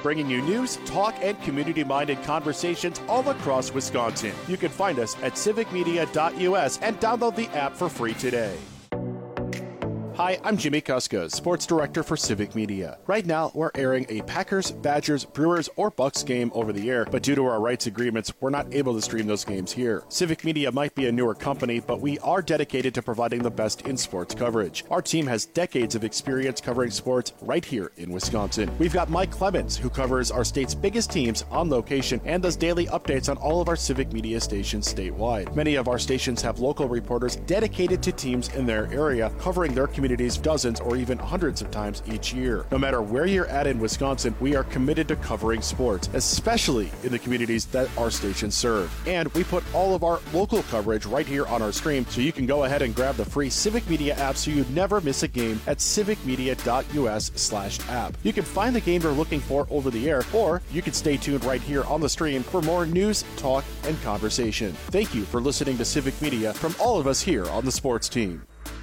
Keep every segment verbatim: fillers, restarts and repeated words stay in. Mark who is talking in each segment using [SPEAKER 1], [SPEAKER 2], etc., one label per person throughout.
[SPEAKER 1] bringing you news, talk, and community-minded conversations all across Wisconsin. You can find us at civic media dot U S and download the app for free today. Hi, I'm Jimmy Kuska, Sports Director for Civic Media. Right now, we're airing a Packers, Badgers, Brewers, or Bucks game over the air, but due to our rights agreements, we're not able to stream those games here. Civic Media might be a newer company, but we are dedicated to providing the best in sports coverage. Our team has decades of experience covering sports right here in Wisconsin. We've got Mike Clemens, who covers our state's biggest teams on location and does daily updates on all of our Civic Media stations statewide. Many of our stations have local reporters dedicated to teams in their area, covering their community communities dozens or even hundreds of times each year. No matter where you're at in Wisconsin, we are committed to covering sports, especially in the communities that our stations serve. And we put all of our local coverage right here on our stream, so you can go ahead and grab the free Civic Media app so you never miss a game at civic media dot U S slash app. You can find the game you're looking for over the air, or you can stay tuned right here on the stream for more news, talk, and conversation. Thank you for listening to Civic Media from all of us here on the sports team.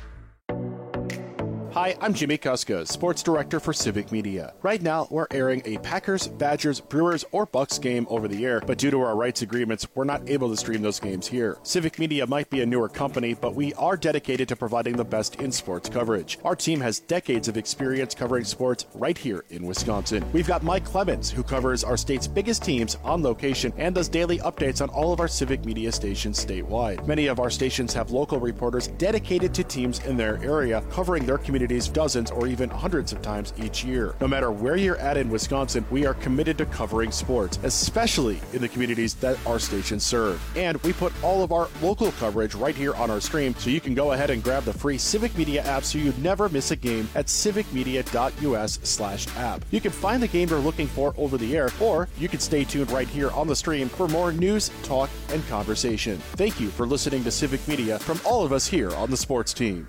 [SPEAKER 1] Hi, I'm Jimmy Kuska, Sports Director for Civic Media. Right now, we're airing a Packers, Badgers, Brewers, or Bucks game over the air, but due to our rights agreements, we're not able to stream those games here. Civic Media might be a newer company, but we are dedicated to providing the best in sports coverage. Our team has decades of experience covering sports right here in Wisconsin. We've got Mike Clemens, who covers our state's biggest teams on location and does daily updates on all of our Civic Media stations statewide. Many of our stations have local reporters dedicated to teams in their area, covering their community dozens or even hundreds of times each year. No matter where you're at in Wisconsin, we are committed to covering sports, especially in the communities that our stations serve. And we put all of our local coverage right here on our stream, so you can go ahead and grab the free Civic Media app so you never miss a game at civic media dot U S slash app. You can find the game you're looking for over the air, or you can stay tuned right here on the stream for more news, talk, and conversation. Thank you for listening to Civic Media from all of us here on the sports team.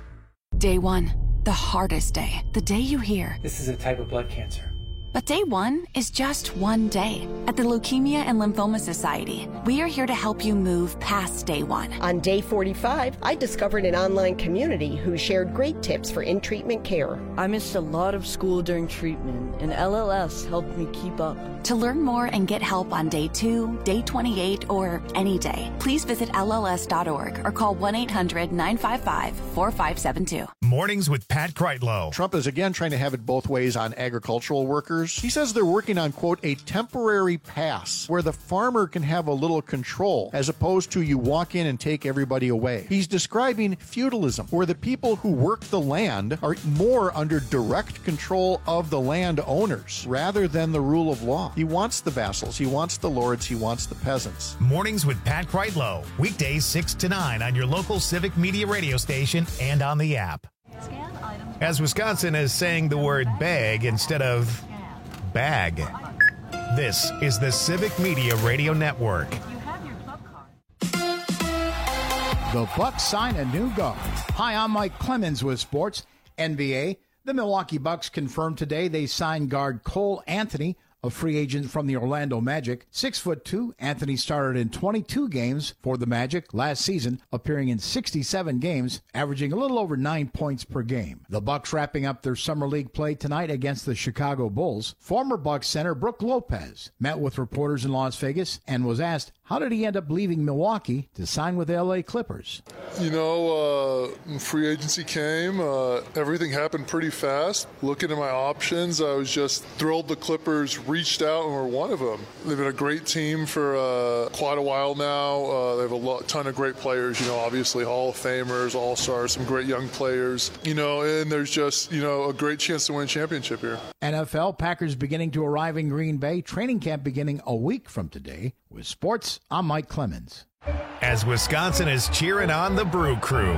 [SPEAKER 2] Day one, the hardest day, the day you hear,
[SPEAKER 3] "This is a type of blood cancer."
[SPEAKER 2] But day one is just one day. At the Leukemia and Lymphoma Society, we are here to help you move past day one.
[SPEAKER 4] On day forty-five, I discovered an online community who shared great tips for in-treatment care.
[SPEAKER 5] I missed a lot of school during treatment, and L L S helped me keep up.
[SPEAKER 2] To learn more and get help on day two, day twenty-eight, or any day, please visit L L S dot org or call one eight hundred nine five five four five seven two.
[SPEAKER 6] Mornings with Pat Kreitlow.
[SPEAKER 7] Trump is again trying to have it both ways on agricultural workers. He says they're working on, quote, a temporary pass where the farmer can have a little control as opposed to you walk in and take everybody away. He's describing feudalism, where the people who work the land are more under direct control of the land owners rather than the rule of law. He wants the vassals, he wants the lords, he wants the peasants.
[SPEAKER 6] Mornings with Pat Kreitlow, weekdays six to nine on your local Civic Media radio station and on the app. As Wisconsin is saying the word bag instead of bag. This is the Civic Media Radio Network.
[SPEAKER 8] The Bucks sign a new guard. Hi, I'm Mike Clemens with Sports. N B A. The Milwaukee Bucks confirmed today they signed guard Cole Anthony, a free agent from the Orlando Magic. Six foot two, Anthony started in twenty-two games for the Magic last season, appearing in sixty-seven games, averaging a little over nine points per game. The Bucks wrapping up their summer league play tonight against the Chicago Bulls. Former Bucks center Brook Lopez met with reporters in Las Vegas and was asked, how did he end up leaving Milwaukee to sign with the L A Clippers?
[SPEAKER 9] You know, uh, free agency came. Uh, everything happened pretty fast. Looking at my options, I was just thrilled the Clippers reached out and were one of them. They've been a great team for uh, quite a while now. Uh, they have a lot, ton of great players, you know, obviously Hall of Famers, All-Stars, some great young players, you know, and there's just, you know, a great chance to win a championship here.
[SPEAKER 8] N F L, Packers beginning to arrive in Green Bay. Training camp beginning a week from today. With sports, I'm Mike Clemens.
[SPEAKER 6] As Wisconsin is cheering on the Brew Crew.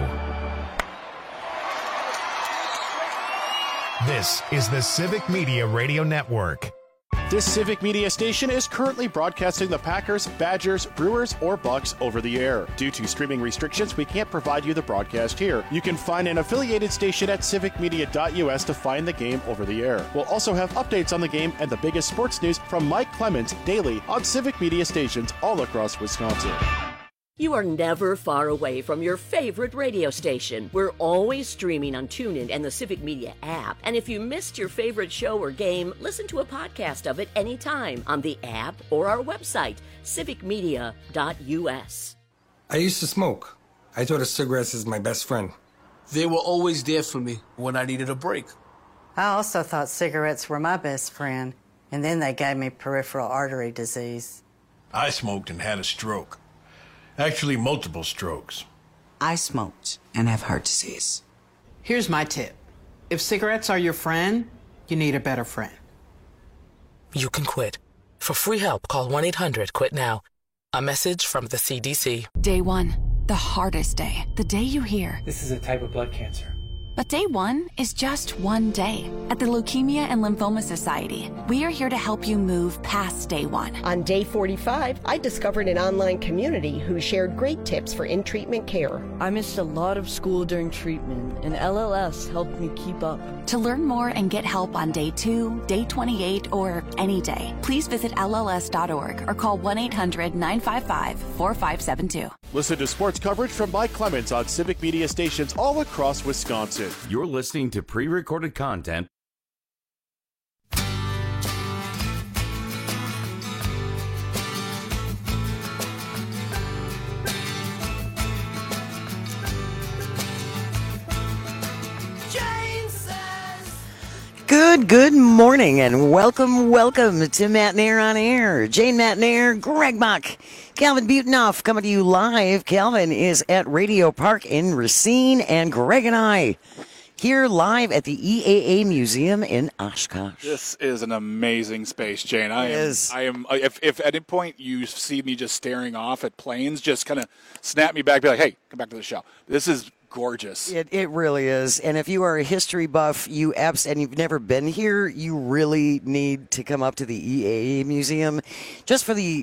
[SPEAKER 6] This is the Civic Media Radio Network.
[SPEAKER 1] This Civic Media station is currently broadcasting the Packers, Badgers, Brewers, or Bucks over the air. Due to streaming restrictions, we can't provide you the broadcast here. You can find an affiliated station at civic media dot U S to find the game over the air. We'll also have updates on the game and the biggest sports news from Mike Clemens daily on Civic Media stations all across Wisconsin.
[SPEAKER 3] You are never far away from your favorite radio station. We're always streaming on TuneIn and the Civic Media app. And if you missed your favorite show or game, listen to a podcast of it anytime on the app or our website, civic media dot u s.
[SPEAKER 10] I used to smoke. I thought of cigarettes as my best friend.
[SPEAKER 11] They were always there for me when I needed a break.
[SPEAKER 12] I also thought cigarettes were my best friend, and then they gave me peripheral artery disease.
[SPEAKER 13] I smoked and had a stroke. Actually, multiple strokes.
[SPEAKER 14] I smoked and have heart disease. Here's my tip. If cigarettes are your friend, you need a better friend.
[SPEAKER 15] You can quit. For free help, call one eight hundred quit now. A message from the C D C.
[SPEAKER 2] Day one, the hardest day. The day you hear.
[SPEAKER 16] This is a type of blood cancer.
[SPEAKER 2] But day one is just one day. At the Leukemia and Lymphoma Society, we are here to help you move past day one.
[SPEAKER 4] On day forty-five, I discovered an online community who shared great tips for in-treatment care.
[SPEAKER 5] I missed a lot of school during treatment, and L L S helped me keep up.
[SPEAKER 2] To learn more and get help on day two, day twenty-eight, or any day, please visit L L S dot org or call one eight hundred nine five five four five seven two.
[SPEAKER 1] Listen to sports coverage from Mike Clemens on Civic Media stations all across Wisconsin.
[SPEAKER 17] You're listening to pre-recorded content.
[SPEAKER 18] Good, good morning, and welcome, welcome to Matt Nair on Air. Jane Matt Nair, Greg Mock, Calvin Butonoff coming to you live. Calvin is at Radio Park in Racine, and Greg and I here live at the E A A Museum in Oshkosh.
[SPEAKER 19] This is an amazing space, Jane. I
[SPEAKER 18] It
[SPEAKER 19] am,
[SPEAKER 18] is.
[SPEAKER 19] I am. If, if at any point you see me just staring off at planes, just kind of snap me back, be like, "Hey, come back to the show." This is gorgeous.
[SPEAKER 18] It it really is. And if you are a history buff, you abs and you've never been here, you really need to come up to the E A A Museum just for the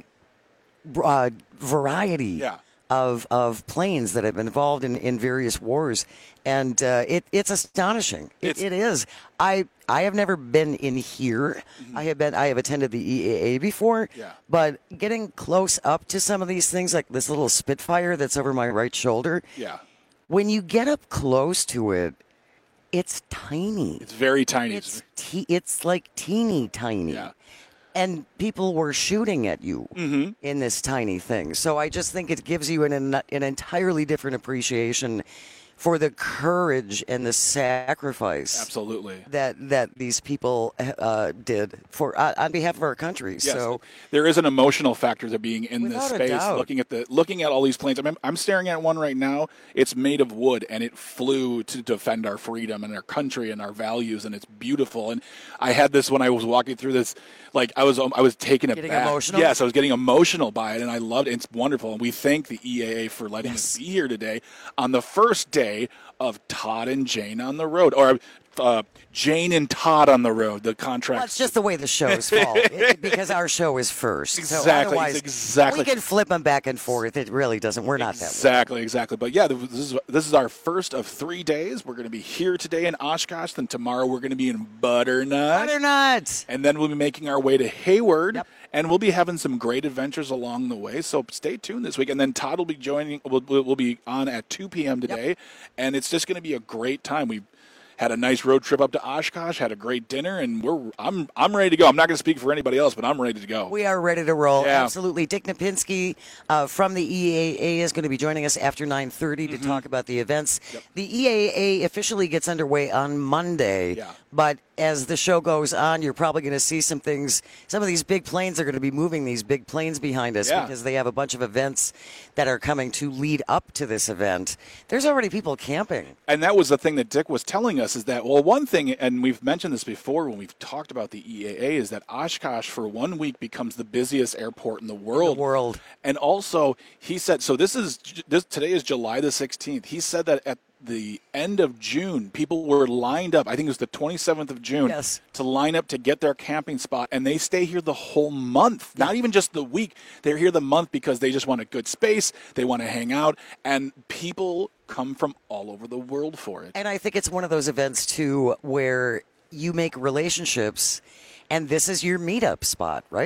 [SPEAKER 18] uh, variety
[SPEAKER 19] Yeah.
[SPEAKER 18] of of planes that have been involved in, in various wars. And uh, it it's astonishing. It, it is. I I have never been in here. I have been I have attended the E A A before.
[SPEAKER 19] Yeah.
[SPEAKER 18] But getting close up to some of these things, like this little Spitfire that's over my right shoulder.
[SPEAKER 19] Yeah.
[SPEAKER 18] When you get up close to it, it's tiny.
[SPEAKER 19] It's very tiny.
[SPEAKER 18] It's te- it's like teeny tiny.
[SPEAKER 19] Yeah.
[SPEAKER 18] And people were shooting at you
[SPEAKER 19] Mhm.
[SPEAKER 18] in this tiny thing. So I just think it gives you an an, an entirely different appreciation for the courage and the sacrifice
[SPEAKER 19] Absolutely.
[SPEAKER 18] that that these people uh, did for uh, on behalf of our country.
[SPEAKER 19] Yes,
[SPEAKER 18] So
[SPEAKER 19] there is an emotional factor to being in
[SPEAKER 18] Without
[SPEAKER 19] this
[SPEAKER 18] a
[SPEAKER 19] space,
[SPEAKER 18] doubt.
[SPEAKER 19] looking at the looking at all these planes. I mean, I'm staring at one right now. It's made of wood, and it flew to defend our freedom and our country and our values, and it's beautiful. And I had this when I was walking through this, like I was I was taken
[SPEAKER 18] Getting
[SPEAKER 19] aback.
[SPEAKER 18] emotional?
[SPEAKER 19] Yes, I was getting emotional by it, and I loved it. It's wonderful, and we thank the E A A for letting us be here today on the first day of Todd and Jane on the road, or uh, Jane and Todd on the road. The contract.
[SPEAKER 18] well, it's just the way the shows fall it, because our show is first. So
[SPEAKER 19] Exactly,
[SPEAKER 18] otherwise,
[SPEAKER 19] exactly.
[SPEAKER 18] we can flip them back and forth. It really doesn't. We're not that way.
[SPEAKER 19] Exactly, exactly. But yeah, this is this is our first of three days. We're going to be here today in Oshkosh. Then tomorrow we're going to be in Butternut.
[SPEAKER 18] Butternut.
[SPEAKER 19] And then we'll be making our way to Hayward. And we'll be having some great adventures along the way. So stay tuned this week. And then Todd will be joining. We'll, we'll be on at two p.m. today. Yep. And it's just going to be a great time. We had a nice road trip up to Oshkosh, had a great dinner, and we're I'm I'm ready to go. I'm not going to speak for anybody else, but I'm ready to go.
[SPEAKER 18] We are ready to roll.
[SPEAKER 19] Yeah.
[SPEAKER 18] Absolutely. Dick Napinski uh, from the E A A is going to be joining us after nine thirty
[SPEAKER 19] Mm-hmm.
[SPEAKER 18] to talk about the events. Yep. The E A A officially gets underway on Monday,
[SPEAKER 19] Yeah.
[SPEAKER 18] but as the show goes on, you're probably going to see some things. Some of these big planes are going to be moving these big planes behind us
[SPEAKER 19] Yeah.
[SPEAKER 18] because they have a bunch of events that are coming to lead up to this event. There's already people camping.
[SPEAKER 19] And that was the thing that Dick was telling us is that, well, one thing, and we've mentioned this before when we've talked about the E A A, is that Oshkosh for one week becomes the busiest airport in the world.
[SPEAKER 18] The world.
[SPEAKER 19] And also, he said, so this is, this today is July the sixteenth. He said that at the end of June, people were lined up, I think it was the twenty-seventh of June,
[SPEAKER 18] Yes.
[SPEAKER 19] to line up to get their camping spot, and they stay here the whole month, not even just the week. They're here the month because they just want a good space, they want to hang out, and people come from all over the world for it.
[SPEAKER 18] And I think it's one of those events, too, where you make relationships, and this is your meetup spot, right?
[SPEAKER 19] Yeah.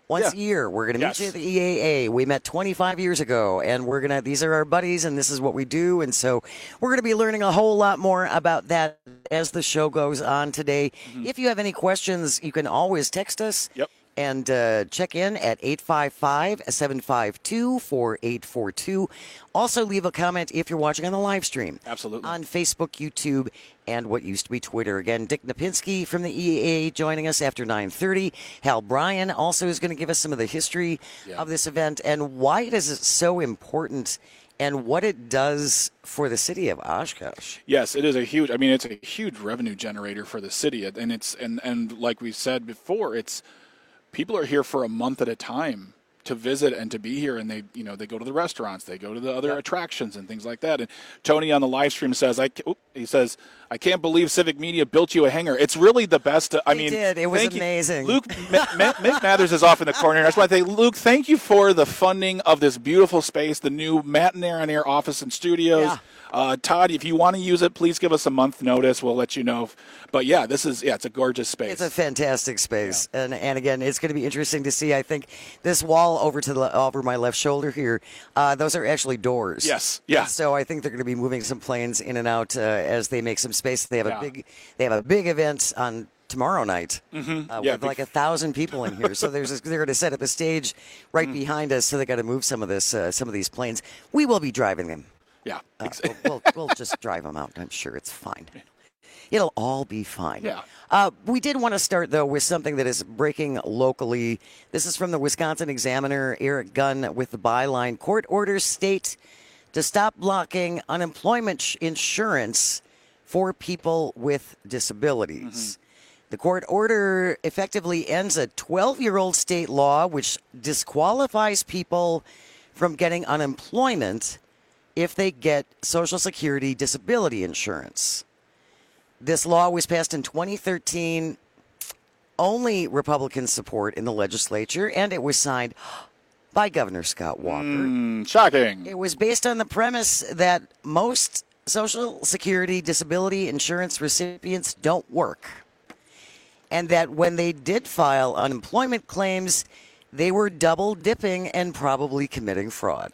[SPEAKER 18] Once
[SPEAKER 19] Yeah.
[SPEAKER 18] a year, we're going to
[SPEAKER 19] Yes.
[SPEAKER 18] meet you at the E A A. We met twenty-five years ago, and we're going to, these are our buddies, and this is what we do. And so we're going to be learning a whole lot more about that as the show goes on today.
[SPEAKER 19] Mm-hmm.
[SPEAKER 18] If you have any questions, you can always text us.
[SPEAKER 19] Yep.
[SPEAKER 18] And uh, check in at eight five five, seven five two, four eight four two. Also, leave a comment if you're watching on the live stream.
[SPEAKER 19] Absolutely.
[SPEAKER 18] On Facebook, YouTube, and what used to be Twitter. Again, Dick Napinski from the E A A joining us after nine thirty. Hal Bryan also is going to give us some of the history
[SPEAKER 19] Yeah.
[SPEAKER 18] of this event and why it is so important and what it does for the city of Oshkosh.
[SPEAKER 19] Yes, it is a huge. I mean, it's a huge revenue generator for the city, and it's and and like we said before, it's people are here for a month at a time to visit and to be here, and they you know they go to the restaurants, they go to the other
[SPEAKER 18] Yep.
[SPEAKER 19] attractions and things like that. And Tony on the live stream says, "I ca- oop, he says I can't believe Civic Media built you a hangar. It's really the best." I
[SPEAKER 18] They
[SPEAKER 19] mean,
[SPEAKER 18] did. It was
[SPEAKER 19] thank you.
[SPEAKER 18] amazing.
[SPEAKER 19] Luke M- M- Mick Mathers is off in the corner. I just want to say, Luke, thank you for the funding of this beautiful space, the new Matt and Air on Air office and studios.
[SPEAKER 18] Yeah.
[SPEAKER 19] Uh, Todd, if you want to use it, please give us a month notice. We'll let you know. But yeah, this is yeah, it's a gorgeous space.
[SPEAKER 18] It's a fantastic space, and and again, it's going to be interesting to see. I think this wall over to the over my left shoulder here, uh, those are actually doors.
[SPEAKER 19] Yes, yeah.
[SPEAKER 18] So I think they're going to be moving some planes in and out uh, as they make some space. They have
[SPEAKER 19] Yeah.
[SPEAKER 18] a big they have a big event on tomorrow night
[SPEAKER 19] Mhm.
[SPEAKER 18] uh,
[SPEAKER 19] Yeah,
[SPEAKER 18] with
[SPEAKER 19] big-
[SPEAKER 18] like a thousand people in here. So there's they're going to set up a stage right behind us. So they got to move some of this uh, some of these planes. We will be driving them.
[SPEAKER 19] Yeah,
[SPEAKER 18] Uh, we'll, we'll, we'll just drive them out. I'm sure it's fine. It'll all be fine.
[SPEAKER 19] Yeah.
[SPEAKER 18] Uh, we did want to start, though, with something that is breaking locally. This is from the Wisconsin Examiner, Eric Gunn, with the byline, court orders state to stop blocking unemployment sh- insurance for people with disabilities. The court order effectively ends a twelve-year-old state law which disqualifies people from getting unemployment if they get Social Security disability insurance. This law was passed in twenty thirteen, only Republican support in the legislature, and it was signed by Governor Scott Walker.
[SPEAKER 19] Mm, shocking.
[SPEAKER 18] It was based on the premise that most Social Security disability insurance recipients don't work, and that when they did file unemployment claims, they were double dipping and probably committing fraud.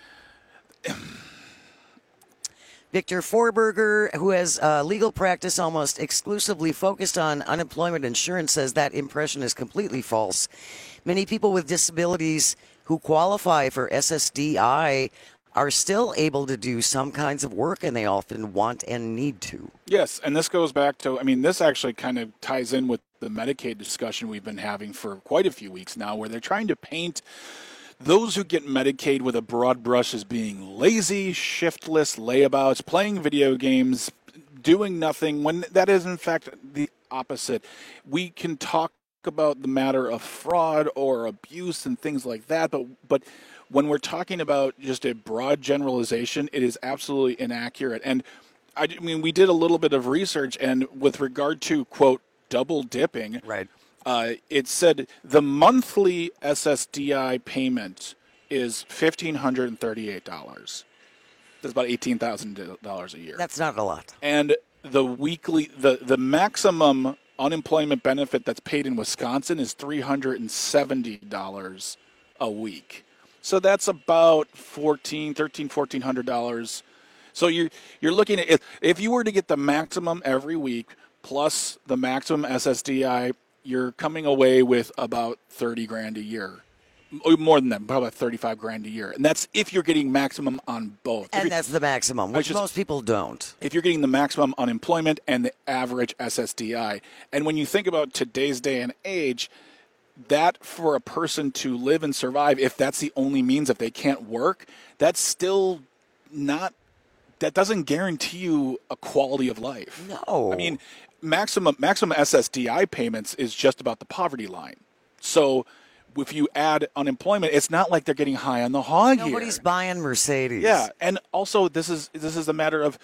[SPEAKER 18] Victor Forberger, who has uh, legal practice almost exclusively focused on unemployment insurance, says that impression is completely false. Many people with disabilities who qualify for S S D I are still able to do some kinds of work, and they often want and need to.
[SPEAKER 19] Yes, and this goes back to, I mean, this actually kind of ties in with the Medicaid discussion we've been having for quite a few weeks now, where they're trying to paint those who get Medicaid with a broad brush as being lazy, shiftless layabouts, playing video games, doing nothing, when that is in fact the opposite. We can talk about the matter of fraud or abuse and things like that, but but when we're talking about just a broad generalization, it is absolutely inaccurate. And I mean, we did a little bit of research, and with regard to, quote, double dipping,
[SPEAKER 18] right.
[SPEAKER 19] Uh, it said the monthly S S D I payment is one thousand five hundred thirty-eight dollars. That's about eighteen thousand dollars a year.
[SPEAKER 18] That's not a lot.
[SPEAKER 19] And the weekly, the, the maximum unemployment benefit that's paid in Wisconsin is three hundred seventy dollars a week. So that's about fourteen, thirteen, fourteen hundred dollars. So you're you're looking at, if, if you were to get the maximum every week plus the maximum S S D I, you're coming away with about thirty grand a year. More than that, probably thirty-five grand a year. And that's if you're getting maximum on both.
[SPEAKER 18] And
[SPEAKER 19] If
[SPEAKER 18] that's the maximum, which
[SPEAKER 19] just-
[SPEAKER 18] most people don't.
[SPEAKER 19] if you're getting the maximum unemployment and the average S S D I. And when you think about today's day and age, that for a person to live and survive, if that's the only means, if they can't work, that's still not, that doesn't guarantee you a quality of life.
[SPEAKER 18] No.
[SPEAKER 19] I mean, maximum maximum S S D I payments is just about the poverty line. So if you add unemployment, it's not like they're getting high on the hog here.
[SPEAKER 18] Nobody's buying Mercedes.
[SPEAKER 19] Yeah, and also this is this is a matter of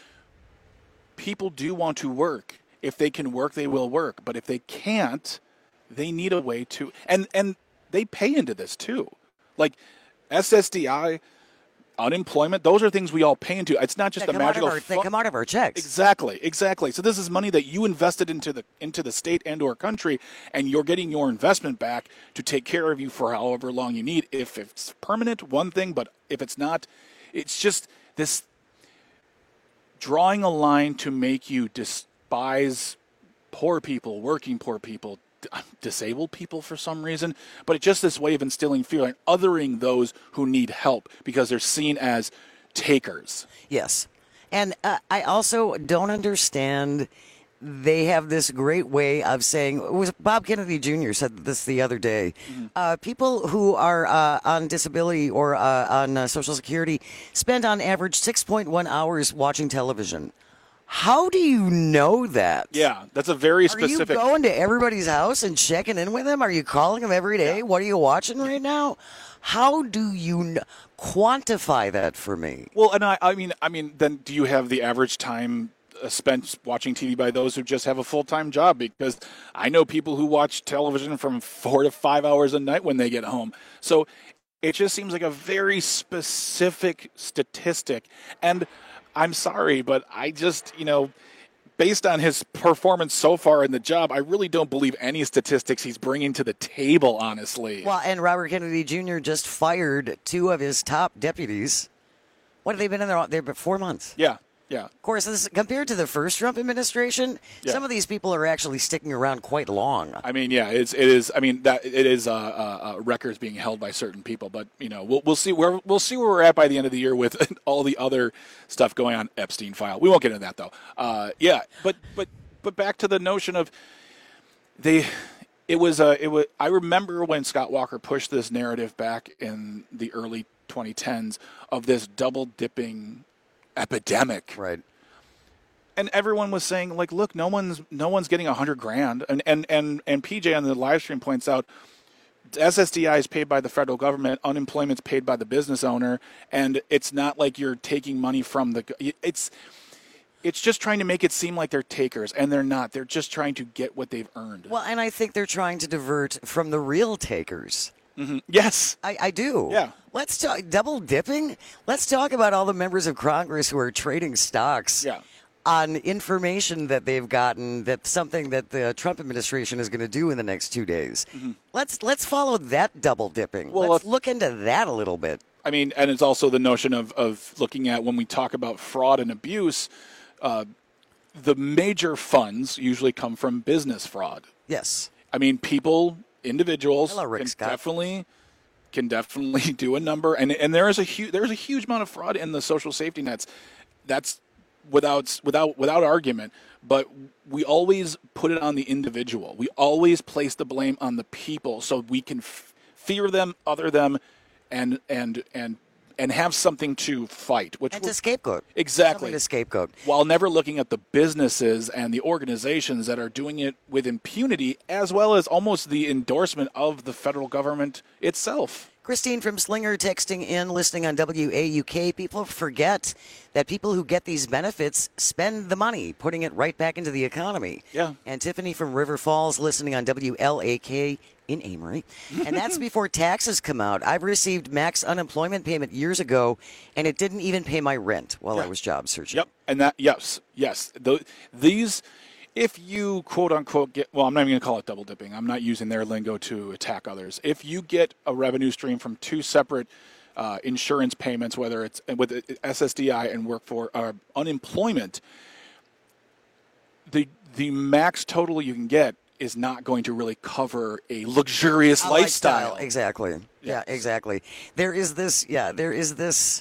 [SPEAKER 19] people do want to work. If they can work, they will work. But if they can't, they need a way to, and and they pay into this too. Like S S D I, unemployment, those are things we all pay into. It's not just
[SPEAKER 18] They
[SPEAKER 19] a
[SPEAKER 18] come out of
[SPEAKER 19] magical
[SPEAKER 18] our- they
[SPEAKER 19] fu-
[SPEAKER 18] come out of our checks.
[SPEAKER 19] Exactly, exactly. So this is money that you invested into the into the state and or country, and you're getting your investment back to take care of you for however long you need. If it's permanent, one thing, but if it's not, it's just this drawing a line to make you despise poor people, working poor people, disabled people for some reason, but it's just this way of instilling fear and othering those who need help because they're seen as takers.
[SPEAKER 18] Yes. And uh, I also don't understand. They have this great way of saying, it was Bob Kennedy Junior said this the other day. Mm-hmm. Uh, people who are uh, on disability or uh, on uh, Social Security spend on average six point one hours watching television. How do you know that?
[SPEAKER 19] Yeah, that's a very specific.
[SPEAKER 18] Are you going to everybody's house and checking in with them? Are you calling them every day? Yeah. What are you watching right now? How do you n- quantify that for me?
[SPEAKER 19] Well, and I, I mean, I mean, then do you have the average time uh, spent watching T V by those who just have a full-time job? Because I know people who watch television from four to five hours a night when they get home. So it just seems like a very specific statistic. And I'm sorry, but I just, you know, based on his performance so far in the job, I really don't believe any statistics he's bringing to the table, honestly.
[SPEAKER 18] Well, and Robert Kennedy Junior just fired two of his top deputies. What have they been in there? They've been four months.
[SPEAKER 19] Yeah, yeah.
[SPEAKER 18] Of course, this, compared to the first Trump administration,
[SPEAKER 19] Yeah.
[SPEAKER 18] some of these people are actually sticking around quite long.
[SPEAKER 19] I mean, yeah, it's it is. I mean, that it is uh, uh, uh, records being held by certain people, but you know, we'll we'll see where we'll see where we're at by the end of the year with all the other stuff going on. Epstein file. We won't get into that though. Uh, yeah, but but but back to the notion of they. It was uh, it was. I remember when Scott Walker pushed this narrative back in the early twenty tens of this double dipping epidemic.
[SPEAKER 18] Right.
[SPEAKER 19] And everyone was saying, like, look, no one's no one's getting a hundred grand. And, and and and P J on the live stream points out S S D I is paid by the federal government, unemployment's paid by the business owner, and it's not like you're taking money from the it's it's just trying to make it seem like they're takers, and they're not. They're just trying to get what they've earned.
[SPEAKER 18] Well, and I think they're trying to divert from the real takers.
[SPEAKER 19] Mm-hmm. Yes.
[SPEAKER 18] I, I do.
[SPEAKER 19] Yeah.
[SPEAKER 18] Let's talk double dipping. Let's talk about all the members of Congress who are trading stocks
[SPEAKER 19] yeah.
[SPEAKER 18] on information that they've gotten, that's something that the Trump administration is going to do in the next two days.
[SPEAKER 19] Mm-hmm.
[SPEAKER 18] Let's let's follow that double dipping.
[SPEAKER 19] Well,
[SPEAKER 18] let's
[SPEAKER 19] uh,
[SPEAKER 18] look into that a little bit.
[SPEAKER 19] I mean, and it's also the notion of, of looking at when we talk about fraud and abuse, uh, the major funds usually come from business fraud.
[SPEAKER 18] Yes.
[SPEAKER 19] I mean, people, individuals
[SPEAKER 18] Hello, Rick
[SPEAKER 19] can
[SPEAKER 18] Scott.
[SPEAKER 19] definitely can definitely do a number, and and there is a huge there's a huge amount of fraud in the social safety nets. That's without without without argument. But we always put it on the individual. We always place the blame on the people, so we can f- fear them, other them, and and and and have something to fight. Which
[SPEAKER 18] And to scapegoat.
[SPEAKER 19] Exactly.
[SPEAKER 18] Something to scapegoat.
[SPEAKER 19] While never looking at the businesses and the organizations that are doing it with impunity, as well as almost the endorsement of the federal government itself.
[SPEAKER 18] Christine from Slinger texting in, listening on W A U K. People forget that people who get these benefits spend the money, putting it right back into the economy.
[SPEAKER 19] Yeah.
[SPEAKER 18] And Tiffany from River Falls, listening on W L A K in Amory. And that's before taxes come out. I've received max unemployment payment years ago, and it didn't even pay my rent while
[SPEAKER 19] Yeah.
[SPEAKER 18] I was job searching.
[SPEAKER 19] Yep. And that, yes, yes. The, these, if you quote unquote get, well, I'm not even going to call it double dipping. I'm not using their lingo to attack others. If you get a revenue stream from two separate uh, insurance payments, whether it's with S S D I and work for uh, unemployment, the the max total you can get is not going to really cover a luxurious
[SPEAKER 18] A
[SPEAKER 19] lifestyle.
[SPEAKER 18] Exactly. Yeah,
[SPEAKER 19] Yes.
[SPEAKER 18] exactly. There is this, yeah, there is this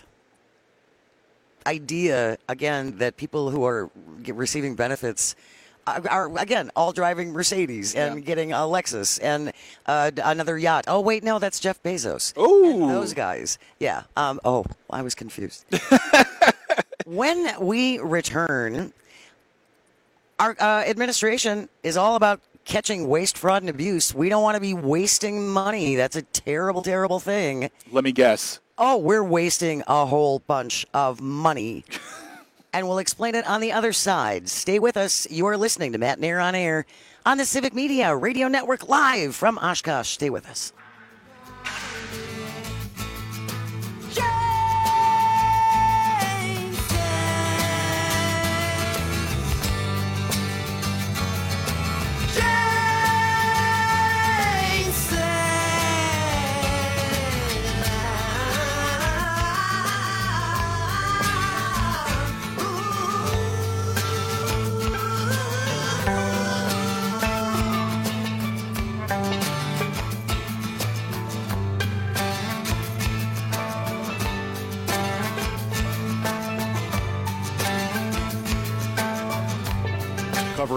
[SPEAKER 18] idea, again, that people who are get, receiving benefits are, are, again, all driving Mercedes and
[SPEAKER 19] Yeah.
[SPEAKER 18] getting a Lexus and uh, another yacht. Oh, wait, no, that's Jeff Bezos.
[SPEAKER 19] Oh.
[SPEAKER 18] Those guys. Yeah. Um, oh, I was confused. When we return, our uh, administration is all about catching waste, fraud, and abuse. We don't want to be wasting money. That's a terrible, terrible thing.
[SPEAKER 19] Let me guess.
[SPEAKER 18] Oh, we're wasting a whole bunch of money. And we'll explain it on the other side. Stay with us. You are listening to Matt Nair on Air on the Civic Media Radio Network live from Oshkosh. Stay with us.
[SPEAKER 16] Yeah!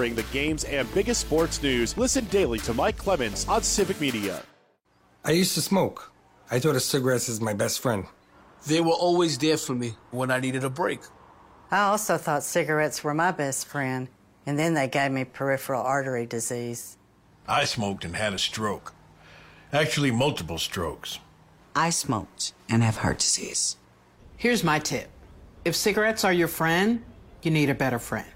[SPEAKER 1] covering the games and biggest sports news. Listen daily to Mike Clemens on Civic Media.
[SPEAKER 10] I used to smoke. I thought of cigarettes as my best friend.
[SPEAKER 11] They were always there for me when I needed a break.
[SPEAKER 12] I also thought cigarettes were my best friend, and then they gave me peripheral artery disease.
[SPEAKER 13] I smoked and had a stroke. Actually, multiple strokes.
[SPEAKER 14] I smoked and have heart disease. Here's my tip. If cigarettes are your friend, you need a better friend.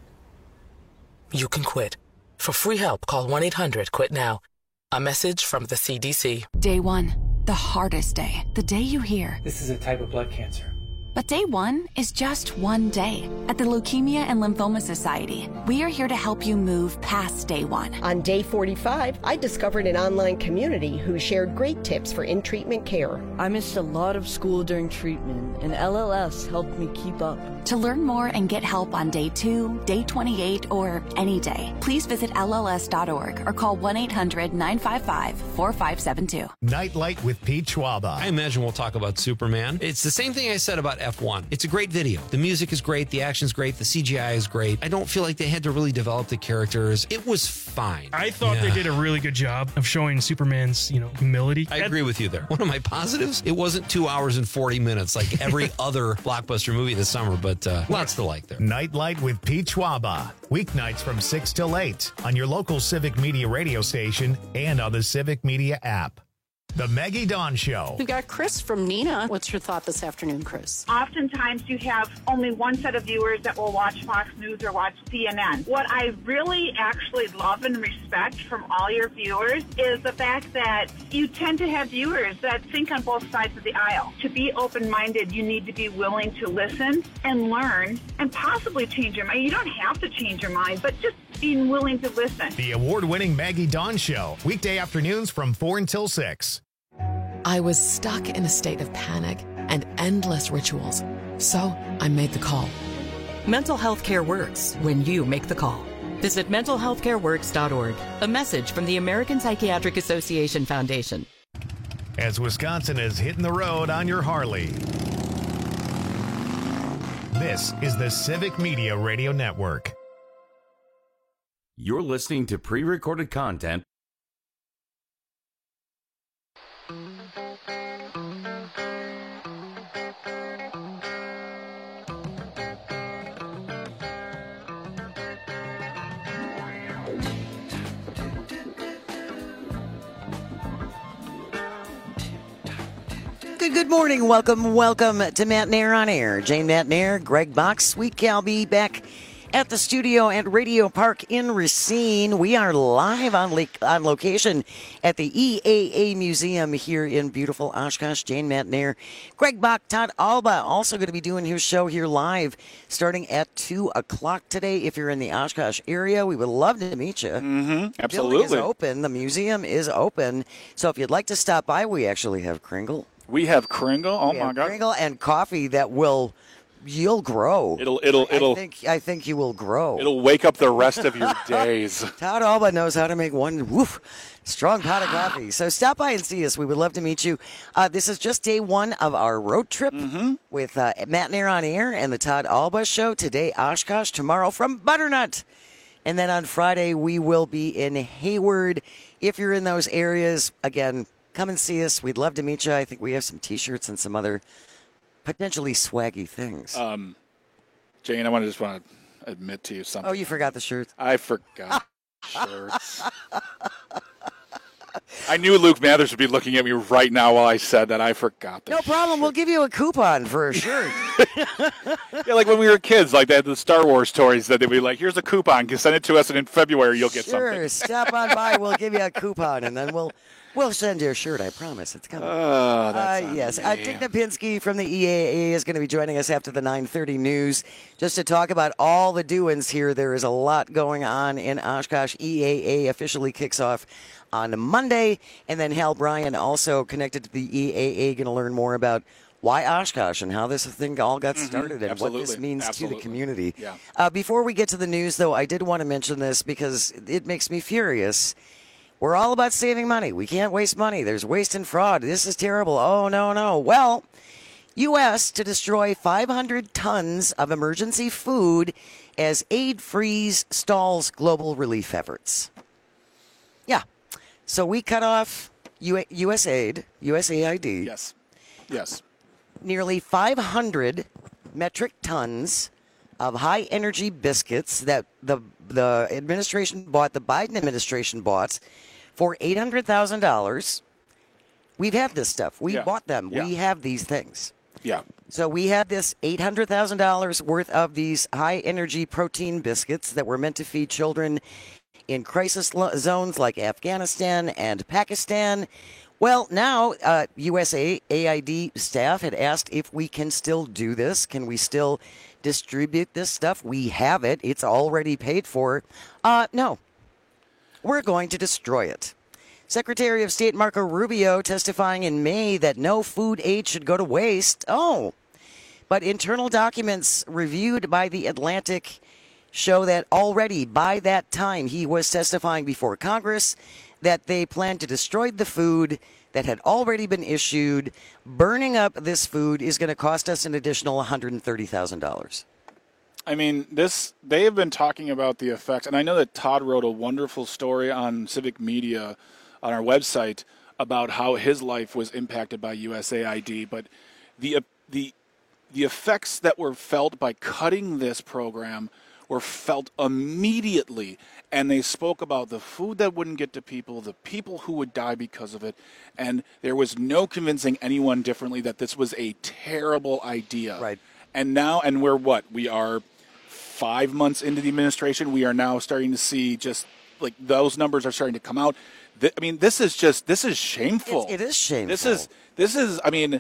[SPEAKER 15] You can quit. For free help, call one eight hundred quit now. A message from the C D C.
[SPEAKER 2] Day one, the hardest day. The day you hear.
[SPEAKER 16] This is a type of blood cancer.
[SPEAKER 2] But day one is just one day. At the Leukemia and Lymphoma Society, we are here to help you move past day one.
[SPEAKER 4] On day forty-five, I discovered an online community who shared great tips for in-treatment care.
[SPEAKER 5] I missed a lot of school during treatment, and L L S helped me keep up.
[SPEAKER 2] To learn more and get help on day two, day twenty-eight, or any day, please visit L L S dot org or call one eight hundred nine five five four five seven two.
[SPEAKER 6] Nightlight with Pete Schwaba.
[SPEAKER 20] I imagine we'll talk about Superman. It's the same thing I said about F one. It's a great video. The music is great. The action's great. The C G I is great. I don't feel like they had to really develop the characters. It was fine.
[SPEAKER 21] I thought
[SPEAKER 20] Yeah.
[SPEAKER 21] they did a really good job of showing Superman's, you know, humility.
[SPEAKER 20] I agree with you there. One of my positives, it wasn't two hours and forty minutes like every other blockbuster movie this summer, but uh, lots to like there.
[SPEAKER 6] Nightlight with Pete Schwaba. Weeknights from six till eight on your local Civic Media radio station and on the Civic Media app. The Maggie Dawn Show.
[SPEAKER 22] We've got Chris from Neenah. What's your thought this afternoon, Chris?
[SPEAKER 23] Oftentimes you have only one set of viewers that will watch Fox News or watch C N N. What I really actually love and respect from all your viewers is the fact that you tend to have viewers that think on both sides of the aisle. To be open-minded, you need to be willing to listen and learn and possibly change your mind. You don't have to change your mind, but just being willing to listen.
[SPEAKER 6] The award-winning Maggie Dawn Show. Weekday afternoons from four until six.
[SPEAKER 24] I was stuck in a state of panic and endless rituals, so I made the call.
[SPEAKER 25] Mental health care works when you make the call. Visit mental health care works dot org. A message from the American Psychiatric Association Foundation.
[SPEAKER 6] As Wisconsin is hitting the road on your Harley. This is the Civic Media Radio Network.
[SPEAKER 17] You're listening to pre-recorded content.
[SPEAKER 18] Good, good morning. Welcome, welcome to Matt Nair on Air. Jane Matt Nair, Greg Box, Sweet Calby back at the studio at Radio Park in Racine. We are live on, le- on location at the E A A Museum here in beautiful Oshkosh. Jane Matt Nair, Greg Bach, Todd Alba also going to be doing his show here live starting at two o'clock today. If you're in the Oshkosh area, we would love to meet you.
[SPEAKER 19] Mm-hmm.
[SPEAKER 18] The
[SPEAKER 19] Absolutely.
[SPEAKER 18] building is open. The museum is open. So if you'd like to stop by, we actually have Kringle.
[SPEAKER 19] We have Kringle. Oh
[SPEAKER 18] we
[SPEAKER 19] my
[SPEAKER 18] have
[SPEAKER 19] God!
[SPEAKER 18] Kringle and coffee that will, you'll grow.
[SPEAKER 19] It'll, it'll,
[SPEAKER 18] I
[SPEAKER 19] it'll.
[SPEAKER 18] think, I think you will grow.
[SPEAKER 19] It'll wake up the rest of your days.
[SPEAKER 18] Todd Alba knows how to make one woof, strong pot of coffee. So stop by and see us. We would love to meet you. Uh, this is just day one of our road trip
[SPEAKER 19] mm-hmm.
[SPEAKER 18] with uh, Matt Nair on Air and the Todd Alba Show. Today, Oshkosh. Tomorrow from Butternut. And then on Friday, we will be in Hayward. If you're in those areas, again, come and see us. We'd love to meet you. I think we have some T-shirts and some other potentially swaggy things.
[SPEAKER 19] Um, Jane, I want to just want to admit to you something.
[SPEAKER 18] Oh, you forgot the shirts?
[SPEAKER 19] I forgot shirts. I knew Luke Mathers would be looking at me right now while I said that. I forgot that.
[SPEAKER 18] No problem. We'll give you a coupon for a shirt.
[SPEAKER 19] Yeah, like when we were kids, like they had the Star Wars toys that they'd be like, here's a coupon. You send it to us, and in February you'll get
[SPEAKER 18] sure,
[SPEAKER 19] something.
[SPEAKER 18] Stop on by. We'll give you a coupon, and then we'll we'll send you a shirt. I promise. It's coming.
[SPEAKER 19] Oh, that's
[SPEAKER 18] uh, yes. Uh, Dick Napinski from the E A A is going to be joining us after the nine thirty news just to talk about all the doings here. There is a lot going on in Oshkosh. E A A officially kicks off on Monday, and then Hal Bryan also connected to the E A A, going to learn more about why Oshkosh and how this thing all got started mm-hmm. and
[SPEAKER 19] Absolutely.
[SPEAKER 18] what this means
[SPEAKER 19] Absolutely.
[SPEAKER 18] to the community.
[SPEAKER 19] Yeah.
[SPEAKER 18] Uh, before we get to the news, though, I did want to mention this because it makes me furious. We're all about saving money. We can't waste money. There's waste and fraud. This is terrible. Oh, no, no. Well, U S to destroy five hundred tons of emergency food as aid freeze stalls global relief efforts. Yeah. So we cut off U- USAID, U S A I D.
[SPEAKER 19] Yes. Yes.
[SPEAKER 18] Nearly five hundred metric tons of high-energy biscuits that the the administration bought, the Biden administration bought, for eight hundred thousand dollars. We've had this stuff. We
[SPEAKER 19] Yeah.
[SPEAKER 18] bought them.
[SPEAKER 19] Yeah.
[SPEAKER 18] We have these things.
[SPEAKER 19] Yeah.
[SPEAKER 18] So we had this eight hundred thousand dollars worth of these high-energy protein biscuits that were meant to feed children in crisis lo- zones like Afghanistan and Pakistan. Well, now uh, U S A I D staff had asked if we can still do this. Can we still distribute this stuff? We have it. It's already paid for. Uh, no. We're going to destroy it. Secretary of State Marco Rubio testifying in May that no food aid should go to waste. Oh. But internal documents reviewed by The Atlantic show that already by that time he was testifying before Congress that they planned to destroy the food that had already been issued. Burning up this food is going to cost us an additional one hundred thirty thousand dollars.
[SPEAKER 19] I mean, this they have been talking about the effects, and I know that Todd wrote a wonderful story on Civic Media on our website about how his life was impacted by U S A I D, but the the the effects that were felt by cutting this program were felt immediately, and they spoke about the food that wouldn't get to people, the people who would die because of it, and there was no convincing anyone differently that this was a terrible idea.
[SPEAKER 18] Right.
[SPEAKER 19] And now, and we're what? We are five months into the administration. We are now starting to see just like those numbers are starting to come out. Th- I mean, this is just, this is shameful.
[SPEAKER 18] It, it is shameful.
[SPEAKER 19] This is, this is, I mean,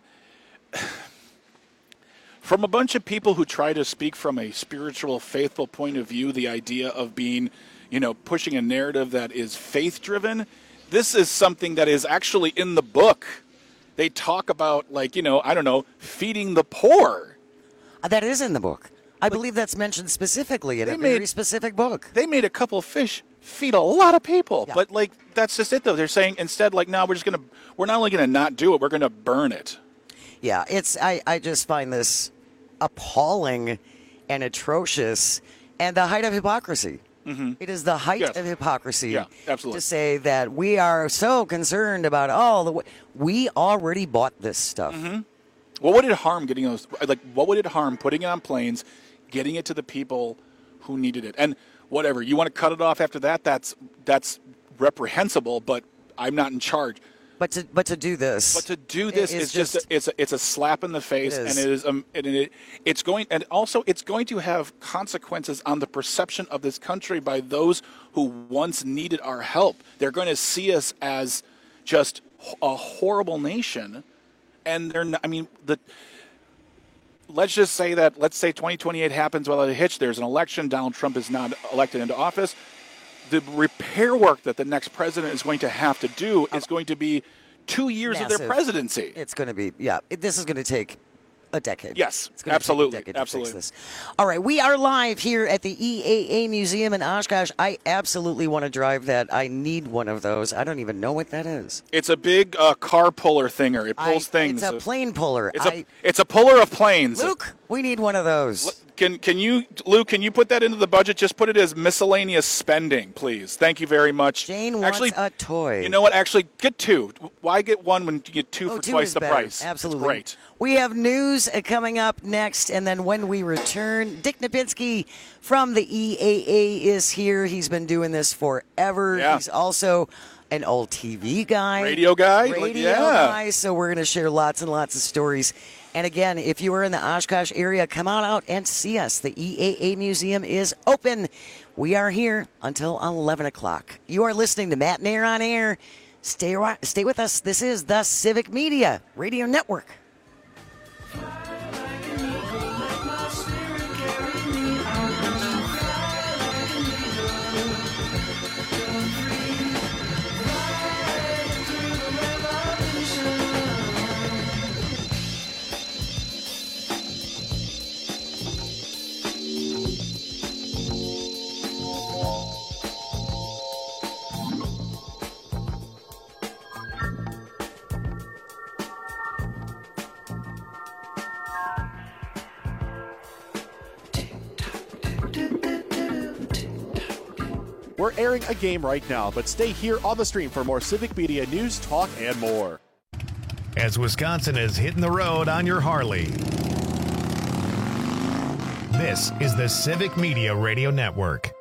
[SPEAKER 19] from a bunch of people who try to speak from a spiritual, faithful point of view, the idea of being, you know, pushing a narrative that is faith-driven, this is something that is actually in the book. They talk about, like, you know, I don't know, feeding the poor.
[SPEAKER 18] Uh, That is in the book. I believe that's mentioned specifically in
[SPEAKER 19] They
[SPEAKER 18] a
[SPEAKER 19] made-
[SPEAKER 18] very specific book.
[SPEAKER 19] They made a couple of fish feed a lot of people,
[SPEAKER 18] Yeah.
[SPEAKER 19] but like that's just it though. They're saying instead, like, no, we're just gonna, we're not only gonna not do it, we're gonna burn it.
[SPEAKER 18] Yeah, it's I, I just find this appalling and atrocious and the height of hypocrisy.
[SPEAKER 19] Mm-hmm.
[SPEAKER 18] It is the height
[SPEAKER 19] Yes.
[SPEAKER 18] of hypocrisy
[SPEAKER 19] Yeah, absolutely.
[SPEAKER 18] to say that we are so concerned about all the way. We already bought this stuff.
[SPEAKER 19] Mm-hmm. What would it harm getting those? Like, what would it harm putting it on planes, getting it to the people who needed it, and whatever you want to cut it off after that? That's that's reprehensible. But I'm not in charge.
[SPEAKER 18] But to but to do this,
[SPEAKER 19] But to do this
[SPEAKER 18] is
[SPEAKER 19] is just,
[SPEAKER 18] just-
[SPEAKER 19] a, it's a, it's a slap in the face,
[SPEAKER 18] It is.
[SPEAKER 19] and it is um and it it's going and also it's going to have consequences on the perception of this country by those who once needed our help. They're going to see us as just a horrible nation, and they're not, I mean the. Let's just say that let's say twenty twenty-eight happens without a hitch. There's an election. Donald Trump is not elected into office. The repair work that the next president is going to have to do is going to be two years of their
[SPEAKER 18] Massive.
[SPEAKER 19] presidency.
[SPEAKER 18] It's going to be, yeah, it, this is going to take a decade.
[SPEAKER 19] Yes,
[SPEAKER 18] It's gonna
[SPEAKER 19] absolutely,
[SPEAKER 18] take a decade to
[SPEAKER 19] absolutely.
[SPEAKER 18] fix this. All right, we are live here at the E A A Museum in Oshkosh. I absolutely want to drive that. I need one of those. I don't even know what that is.
[SPEAKER 19] It's a big uh, car puller thinger. It pulls
[SPEAKER 18] I-
[SPEAKER 19] things.
[SPEAKER 18] It's a plane puller.
[SPEAKER 19] It's
[SPEAKER 18] I-
[SPEAKER 19] a it's a puller of planes.
[SPEAKER 18] Luke, we need one of those.
[SPEAKER 19] Can can you, Luke? Can you put that into the budget? Just put it as miscellaneous spending, please. Thank you very much.
[SPEAKER 18] Jane wants
[SPEAKER 19] Actually,
[SPEAKER 18] a toy.
[SPEAKER 19] You know what? Actually, get two. Why get one when you get two
[SPEAKER 18] Oh,
[SPEAKER 19] for
[SPEAKER 18] two
[SPEAKER 19] twice
[SPEAKER 18] is
[SPEAKER 19] the
[SPEAKER 18] better.
[SPEAKER 19] price?
[SPEAKER 18] Absolutely.
[SPEAKER 19] It's great.
[SPEAKER 18] We have news uh, coming up next, and then when we return, Dick Napinski from the E A A is here. He's been doing this forever.
[SPEAKER 19] Yeah.
[SPEAKER 18] He's also an old T V guy.
[SPEAKER 19] Radio guy?
[SPEAKER 18] Radio
[SPEAKER 19] Like, yeah.
[SPEAKER 18] guy. So we're going to share lots and lots of stories. And again, if you are in the Oshkosh area, come on out and see us. The E A A Museum is open. We are here until eleven o'clock. You are listening to Matt Nair on Air. Stay, ri- stay with us. This is the Civic Media Radio Network.
[SPEAKER 1] We're airing a game right now, but stay here on the stream for more Civic Media news, talk, and more.
[SPEAKER 6] As Wisconsin is hitting the road on your Harley. This is the Civic Media Radio Network.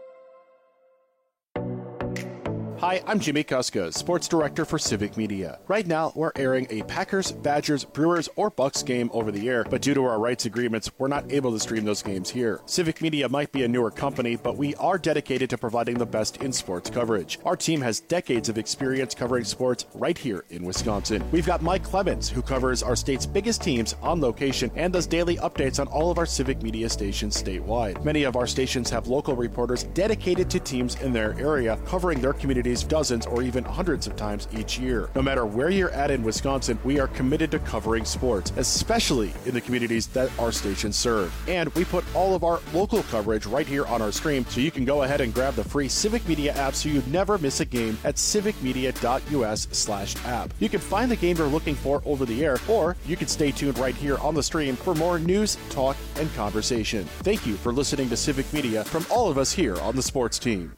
[SPEAKER 1] Hi, I'm Jimmy Kuska, Sports Director for Civic Media. Right now, we're airing a Packers, Badgers, Brewers, or Bucks game over the air, but due to our rights agreements, we're not able to stream those games here. Civic Media might be a newer company, but we are dedicated to providing the best in sports coverage. Our team has decades of experience covering sports right here in Wisconsin. We've got Mike Clemens, who covers our state's biggest teams on location and does daily updates on all of our Civic Media stations statewide. Many of our stations have local reporters dedicated to teams in their area, covering their communities dozens or even hundreds of times each year. No matter where you're at in Wisconsin, we are committed to covering sports, especially in the communities that our stations serve. And we put all of our local coverage right here on our stream, so you can go ahead and grab the free Civic Media app so you never miss a game at civicmedia.us slash app. You can find the game you're looking for over the air, or you can stay tuned right here on the stream for more news, talk, and conversation. Thank you for listening to Civic Media from all of us here on the sports team.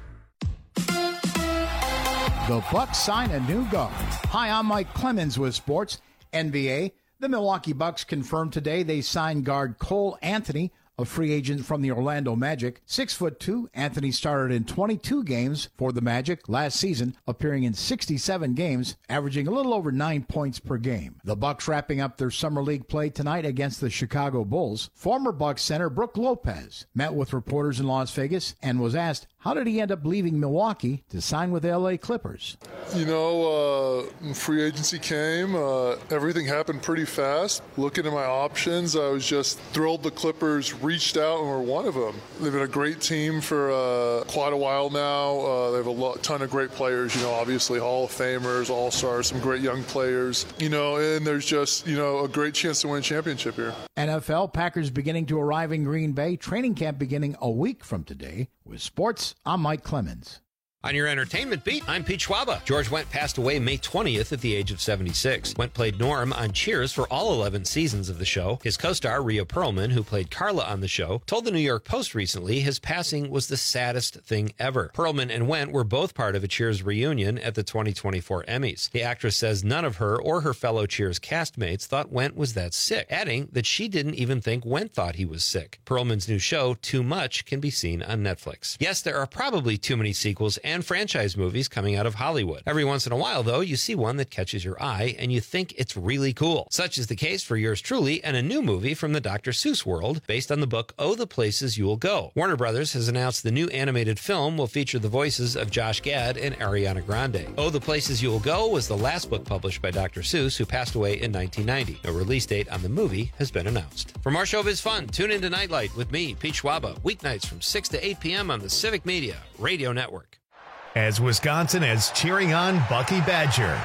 [SPEAKER 3] The Bucks sign a new guard. Hi, I'm Mike Clemens with Sports. N B A. The Milwaukee Bucks confirmed today they signed guard Cole Anthony, a free agent from the Orlando Magic. Six foot two, Anthony started in twenty-two games for the Magic last season, appearing in sixty-seven games, averaging a little over nine points per game. The Bucks wrapping up their summer league play tonight against the Chicago Bulls. Former Bucks center Brook Lopez met with reporters in Las Vegas and was asked, how did he end up leaving Milwaukee to sign with the L A Clippers?
[SPEAKER 7] You know, uh, free agency came. Uh, everything happened pretty fast. Looking at my options, I was just thrilled the Clippers reached out and were one of them. They've been a great team for uh, quite a while now. Uh, they have a lot, ton of great players, you know, obviously Hall of Famers, All-Stars, some great young players, you know, and there's just, you know, a great chance to win a championship here.
[SPEAKER 3] N F L, Packers beginning to arrive in Green Bay. Training camp beginning a week from today. With sports, I'm Mike Clemens.
[SPEAKER 20] On your entertainment beat, I'm Pete Schwaba. George Wendt passed away May twentieth at the age of seventy-six. Wendt played Norm on Cheers for all eleven seasons of the show. His co-star, Rhea Perlman, who played Carla on the show, told the New York Post recently his passing was the saddest thing ever. Perlman and Wendt were both part of a Cheers reunion at the twenty twenty-four Emmys. The actress says none of her or her fellow Cheers castmates thought Wendt was that sick, adding that she didn't even think Wendt thought he was sick. Perlman's new show, Too Much, can be seen on Netflix. Yes, there are probably too many sequels and franchise movies coming out of Hollywood. Every once in a while, though, you see one that catches your eye and you think it's really cool. Such is the case for yours truly and a new movie from the Doctor Seuss world based on the book Oh, the Places You'll Go. Warner Brothers has announced the new animated film will feature the voices of Josh Gad and Ariana Grande. Oh, the Places You'll Go was the last book published by Doctor Seuss, who passed away in nineteen ninety. No release date on the movie has been announced. For more showbiz fun, tune into Nightlight with me, Pete Schwaba, weeknights from six to eight p.m. on the Civic Media Radio Network.
[SPEAKER 6] As Wisconsin is cheering on Bucky Badger.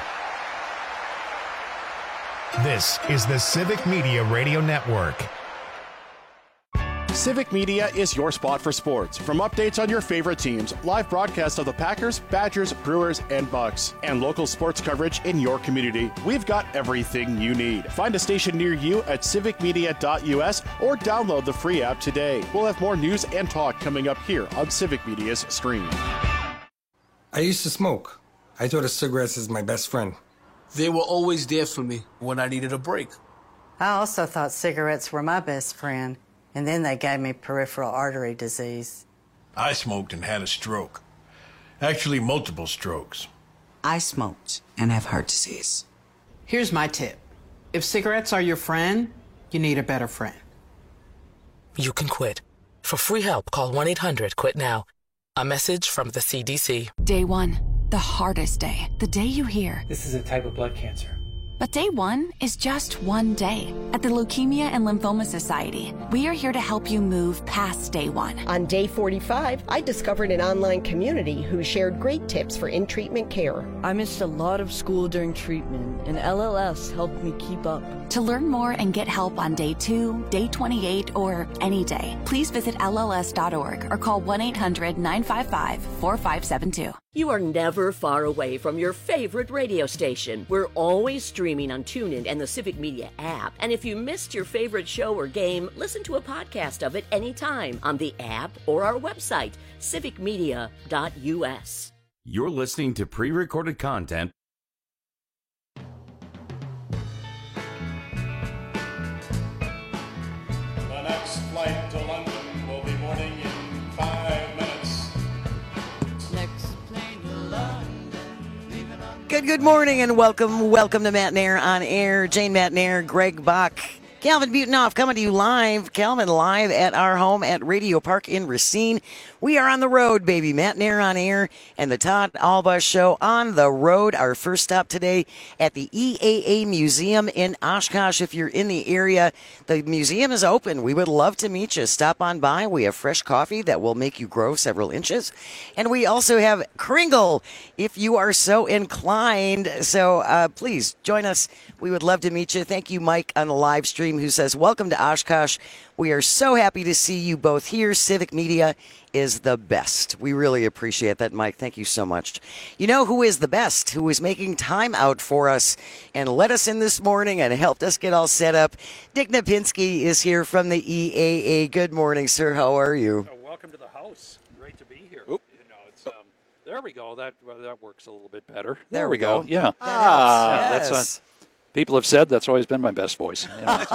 [SPEAKER 6] This is the Civic Media Radio Network.
[SPEAKER 1] Civic Media is your spot for sports. From updates on your favorite teams, live broadcasts of the Packers, Badgers, Brewers, and Bucks, and local sports coverage in your community, we've got everything you need. Find a station near you at civic media dot u s or download the free app today. We'll have more news and talk coming up here on Civic Media's stream.
[SPEAKER 10] I used to smoke. I thought of cigarettes as my best friend.
[SPEAKER 11] They were always there for me when I needed a break.
[SPEAKER 12] I also thought cigarettes were my best friend, and then they gave me peripheral artery disease.
[SPEAKER 13] I smoked and had a stroke. Actually, multiple strokes.
[SPEAKER 8] I smoked and have heart disease.
[SPEAKER 14] Here's my tip. If cigarettes are your friend, you need a better friend.
[SPEAKER 15] You can quit. For free help, call one eight hundred quit now. A message from the C D C.
[SPEAKER 2] Day one, the hardest day. The day you hear,
[SPEAKER 9] this is a type of blood cancer.
[SPEAKER 2] But day one is just one day. At the Leukemia and Lymphoma Society, we are here to help you move past day one.
[SPEAKER 4] On day forty-five, I discovered an online community who shared great tips for in-treatment care.
[SPEAKER 5] I missed a lot of school during treatment, and L L S helped me keep up.
[SPEAKER 2] To learn more and get help on day two, day twenty-eight, or any day, please visit L L S dot org or call one eight hundred nine five five four five seven two.
[SPEAKER 9] You are never far away from your favorite radio station. We're always streaming on TuneIn and the Civic Media app. And if you missed your favorite show or game, listen to a podcast of it anytime on the app or our website, civic media dot u s.
[SPEAKER 17] You're listening to pre-recorded content.
[SPEAKER 16] The next flight to London will be boarding in five minutes.
[SPEAKER 5] Next plane to London, leaving on...
[SPEAKER 18] Good, good morning and welcome, welcome to Matt Nair on Air. Jane Matt Nair, Greg Bach, Calvin Butenoff coming to you live. Calvin live at our home at Radio Park in Racine. We are on the road, baby. Matt Nair on Air and the Todd Alba Show on the road. Our first stop today at the E A A Museum in Oshkosh. If you're in the area, the museum is open. We would love to meet you. Stop on by. We have fresh coffee that will make you grow several inches. And we also have Kringle if you are so inclined. So uh, please join us. We would love to meet you. Thank you, Mike, on the live stream, who says, welcome to Oshkosh. We are so happy to see you both here. Civic Media is the best. We really appreciate that, Mike. Thank you so much. You know who is the best, who is making time out for us and let us in this morning and helped us get all set up? Dick Napinski is here from the E A A. Good morning, sir. How are you?
[SPEAKER 21] Oh, welcome to the house. Great to be here. Oop. You know, it's, um, there we go. That well, that works a little bit better.
[SPEAKER 18] There,
[SPEAKER 21] there
[SPEAKER 18] we go.
[SPEAKER 21] go. Yeah.
[SPEAKER 18] Ah,
[SPEAKER 21] that's
[SPEAKER 18] yes.
[SPEAKER 21] uh, people have said that's always been my best voice. You know,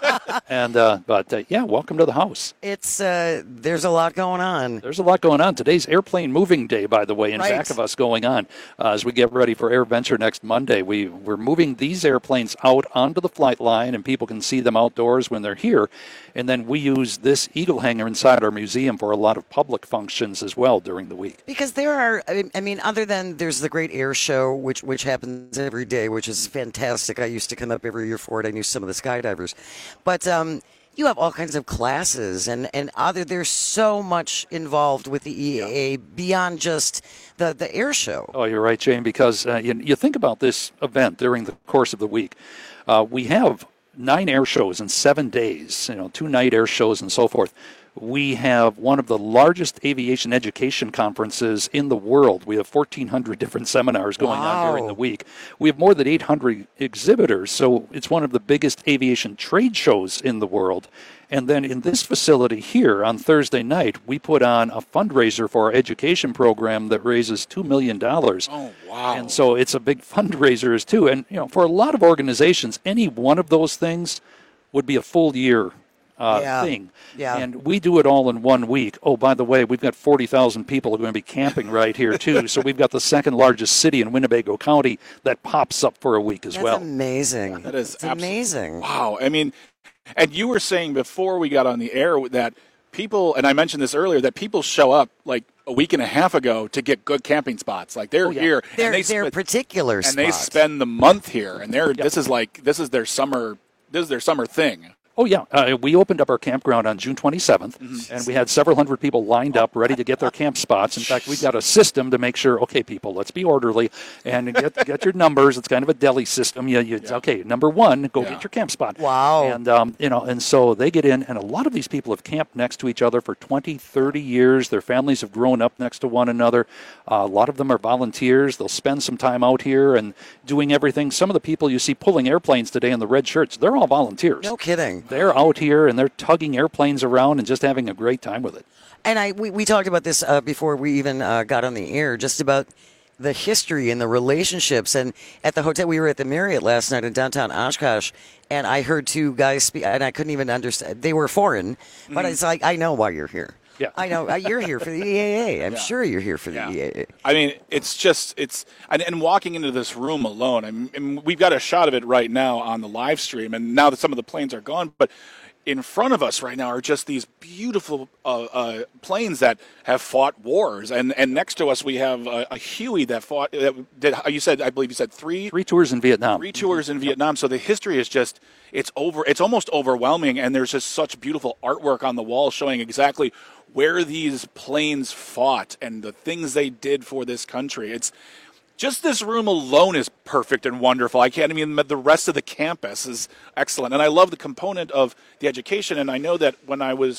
[SPEAKER 21] and uh, but uh, yeah, welcome to the house.
[SPEAKER 18] It's uh, there's a lot going on.
[SPEAKER 21] There's a lot going on. Today's airplane moving day, by the way, in
[SPEAKER 18] right.
[SPEAKER 21] back of us going on uh, as we get ready for AirVenture next Monday. We we're moving these airplanes out onto the flight line, and people can see them outdoors when they're here. And then we use this eagle hangar inside our museum for a lot of public functions as well during the week.
[SPEAKER 18] Because there are, I mean, other than there's the Great Air Show, which which happens every day, which is fantastic. I used to come up every year for it. I knew some of the skydivers. But um, you have all kinds of classes, and, and other there's so much involved with the E A A yeah. beyond just the, the air show.
[SPEAKER 21] Oh, you're right, Jane, because uh, you, you think about this event during the course of the week. Uh, we have nine air shows in seven days, you know, two night air shows and so forth. We have one of the largest aviation education conferences in the world. We have fourteen hundred different seminars going
[SPEAKER 18] wow.
[SPEAKER 21] on during the week. We have more than eight hundred exhibitors, so it's one of the biggest aviation trade shows in the world. And then in this facility here on Thursday night, we put on a fundraiser for our education program that raises two million dollars.
[SPEAKER 19] Oh, wow.
[SPEAKER 21] And so it's a big fundraiser too. And, you know, for a lot of organizations, any one of those things would be a full year Uh,
[SPEAKER 18] yeah.
[SPEAKER 21] thing.
[SPEAKER 18] Yeah.
[SPEAKER 21] And we do it all in one week. Oh, by the way, we've got forty thousand people who are going to be camping right here, too. So we've got the second largest city in Winnebago County that pops up for a week as
[SPEAKER 18] That's
[SPEAKER 21] well.
[SPEAKER 18] amazing.
[SPEAKER 19] That is
[SPEAKER 18] it's amazing.
[SPEAKER 19] Wow. I mean, and you were saying before we got on the air that people, and I mentioned this earlier, that people show up like a week and a half ago to get good camping spots. Like they're
[SPEAKER 18] oh, yeah.
[SPEAKER 19] here.
[SPEAKER 18] They're,
[SPEAKER 19] and they
[SPEAKER 18] they're
[SPEAKER 19] sp-
[SPEAKER 18] particular
[SPEAKER 19] and
[SPEAKER 18] spots.
[SPEAKER 19] they spend the month here. And they're, yep. this is like, this is their summer, this is their summer thing.
[SPEAKER 21] Oh, yeah. Uh, we opened up our campground on June twenty-seventh, mm-hmm. and we had several hundred people lined up ready to get their camp spots. In fact, we've got a system to make sure, okay, people, let's be orderly and get get your numbers. It's kind of a deli system. You, you, yeah. Okay, number one, go yeah. get your camp spot.
[SPEAKER 18] Wow.
[SPEAKER 21] And, um, you know, and so they get in, and a lot of these people have camped next to each other for twenty, thirty years. Their families have grown up next to one another. Uh, a lot of them are volunteers. They'll spend some time out here and doing everything. Some of the people you see pulling airplanes today in the red shirts, they're all volunteers.
[SPEAKER 18] No kidding.
[SPEAKER 21] They're out here, and they're tugging airplanes around and just having a great time with it.
[SPEAKER 18] And I we, we talked about this uh, before we even uh, got on the air, just about the history and the relationships. And at the hotel, we were at the Marriott last night in downtown Oshkosh, and I heard two guys speak, and I couldn't even understand. They were foreign, but mm. it's like, I know why you're here.
[SPEAKER 21] Yeah.
[SPEAKER 18] I know. You're here for the E A A. I'm
[SPEAKER 19] yeah.
[SPEAKER 18] sure you're here for the
[SPEAKER 19] yeah.
[SPEAKER 18] E A A.
[SPEAKER 19] I mean, it's just, it's, and, and walking into this room alone, I mean, we've got a shot of it right now on the live stream, and now that some of the planes are gone, but in front of us right now are just these beautiful uh, uh, planes that have fought wars, and, and next to us we have a, a Huey that fought. That did, you said, I believe you said three
[SPEAKER 21] three tours in Vietnam.
[SPEAKER 19] Three tours in Vietnam. So the history is just it's over. It's almost overwhelming, and there's just such beautiful artwork on the wall showing exactly where these planes fought and the things they did for this country. It's just this room alone is perfect and wonderful. I can't even, the rest of the campus is excellent. And I love the component of the education. And I know that when I was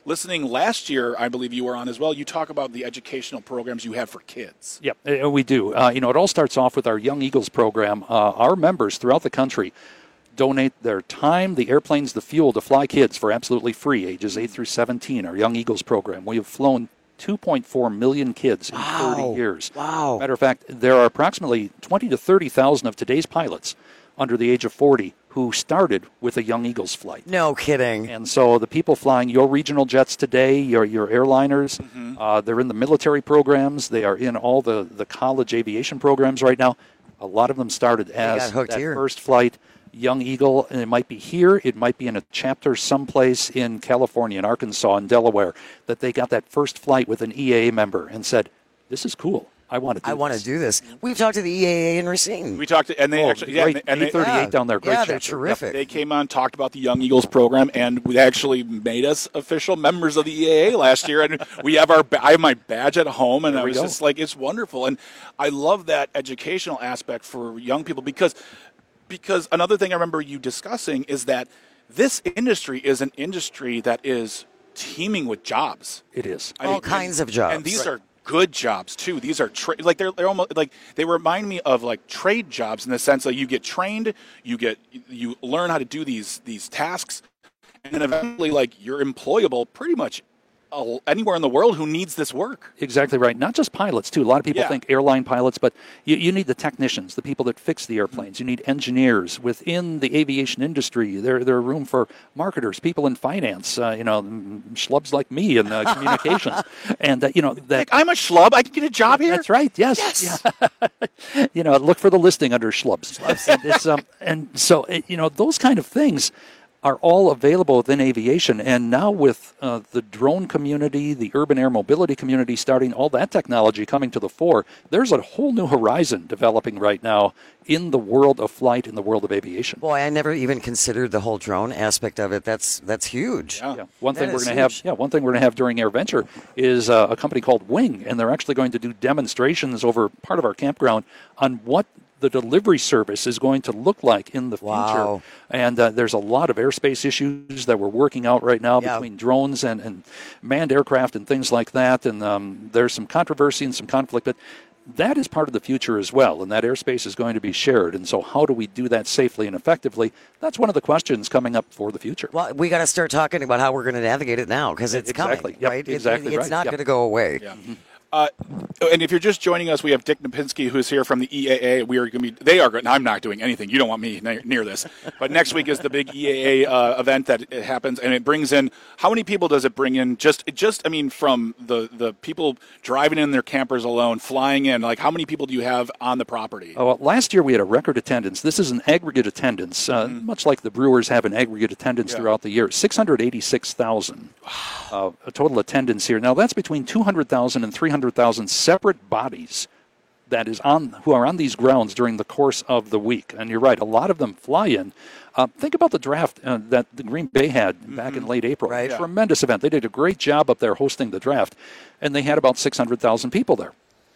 [SPEAKER 19] listening last year, I believe you were on as well, you talk about the educational programs you have for kids.
[SPEAKER 21] Yep, uh, we do. Uh, you know, it all starts off with our Young Eagles program. Uh, our members throughout the country donate their time, the airplanes, the fuel to fly kids for absolutely free, ages eight through seventeen, our Young Eagles program. We have flown two point four million kids in
[SPEAKER 18] wow.
[SPEAKER 21] thirty years.
[SPEAKER 18] Wow.
[SPEAKER 21] Matter of fact, there are approximately twenty to thirty thousand of today's pilots under the age of forty who started with a Young Eagles flight.
[SPEAKER 18] No kidding.
[SPEAKER 21] And so the people flying your regional jets today, your your airliners,
[SPEAKER 19] mm-hmm.
[SPEAKER 21] uh, they're in the military programs. They are in all the, the college aviation programs right now. A lot of them started as that
[SPEAKER 18] here.
[SPEAKER 21] first flight. Young Eagle, and it might be here, it might be in a chapter someplace in California, in Arkansas, in Delaware, that they got that first flight with an E A A member and said, this is cool. I want to do
[SPEAKER 18] I
[SPEAKER 21] this.
[SPEAKER 18] want to do this. We've talked to the E A A in Racine.
[SPEAKER 19] We talked to, and they
[SPEAKER 21] oh,
[SPEAKER 19] actually,
[SPEAKER 21] great,
[SPEAKER 19] yeah, and they,
[SPEAKER 21] eight thirty-eight
[SPEAKER 18] yeah,
[SPEAKER 21] down there, great
[SPEAKER 18] yeah,
[SPEAKER 21] chapter.
[SPEAKER 18] they're terrific.
[SPEAKER 19] They came on, talked about the Young Eagles program, and we actually made us official members of the E A A last year. And we have our, I have my badge at home, and
[SPEAKER 21] There
[SPEAKER 19] I
[SPEAKER 21] we
[SPEAKER 19] was
[SPEAKER 21] go.
[SPEAKER 19] just like, it's wonderful. And I love that educational aspect for young people because, because another thing I remember you discussing is that this industry is an industry that is teeming with jobs.
[SPEAKER 21] It is.
[SPEAKER 18] All
[SPEAKER 19] mean,
[SPEAKER 18] kinds
[SPEAKER 19] and,
[SPEAKER 18] of jobs.
[SPEAKER 19] and these
[SPEAKER 18] Right.
[SPEAKER 19] are good jobs too. These are tra- like they're they're almost like they remind me of like trade jobs in the sense that you get trained, you get you learn how to do these these tasks, and then eventually like you're employable pretty much uh, anywhere in the world who needs this work.
[SPEAKER 21] Exactly right. Not just pilots, too. A lot of people
[SPEAKER 19] Yeah.
[SPEAKER 21] think airline pilots, but you, you need the technicians, the people that fix the airplanes. You need engineers within the aviation industry. There, there are room for marketers, people in finance, uh, you know, schlubs like me in uh, communications. And, uh, you know, that
[SPEAKER 19] Like, I'm a schlub. I can get a job here.
[SPEAKER 21] That's right. Yes.
[SPEAKER 19] Yes.
[SPEAKER 21] Yeah. You know, look for the listing under schlubs. and, it's, um, and so, it, you know, those kind of things are all available within aviation. And now with uh, the drone community, the urban air mobility community starting, all that technology coming to the fore, there's a whole new horizon developing right now in the world of flight, in the world of aviation.
[SPEAKER 18] Boy, I never even considered the whole drone aspect of it. That's that's huge.
[SPEAKER 21] Yeah. One
[SPEAKER 18] That
[SPEAKER 21] thing we're
[SPEAKER 18] is
[SPEAKER 21] going to have,
[SPEAKER 18] huge.
[SPEAKER 21] yeah, one thing we're going to have during AirVenture is uh, a company called Wing, and they're actually going to do demonstrations over part of our campground on what the delivery service is going to look like in the
[SPEAKER 18] Wow.
[SPEAKER 21] future. And uh, there's a lot of airspace issues that we're working out right now
[SPEAKER 18] Yeah.
[SPEAKER 21] between drones and, and manned aircraft and things like that. And um, there's some controversy and some conflict, but that is part of the future as well. And that airspace is going to be shared. And so how do we do that safely and effectively? That's one of the questions coming up for the future.
[SPEAKER 18] Well, we got to start talking about how we're going to navigate it now because it's
[SPEAKER 21] Exactly.
[SPEAKER 18] coming,
[SPEAKER 21] Yep,
[SPEAKER 18] right? It-
[SPEAKER 21] exactly
[SPEAKER 18] it's
[SPEAKER 21] right.
[SPEAKER 18] not
[SPEAKER 21] Yep.
[SPEAKER 18] going to go away.
[SPEAKER 19] Yeah. Uh, and if you're just joining us, we have Dick Napinski, who's here from the E A A. We are going to be. They are. I'm not doing anything. You don't want me near, near this. But next week is the big E A A uh, event that it happens, and it brings in. How many people does it bring in? Just, just. I mean, from the the people driving in their campers alone, flying in. Like, how many people do you have on the property?
[SPEAKER 21] Oh, well, last year we had a record attendance. This is an aggregate attendance, uh,
[SPEAKER 19] Mm-hmm.
[SPEAKER 21] much like the Brewers have an aggregate attendance
[SPEAKER 19] Yeah.
[SPEAKER 21] throughout the year. six hundred eighty-six thousand uh, a total attendance here. Now, that's between two hundred thousand and three hundred thousand separate bodies that is on who are on these grounds during the course of the week. And you're right, a lot of them fly in. Uh, think about the draft uh, that the Green Bay had back in late April.
[SPEAKER 18] Right.
[SPEAKER 21] A tremendous event. They did a great job up there hosting the draft, and they had about six hundred thousand people there.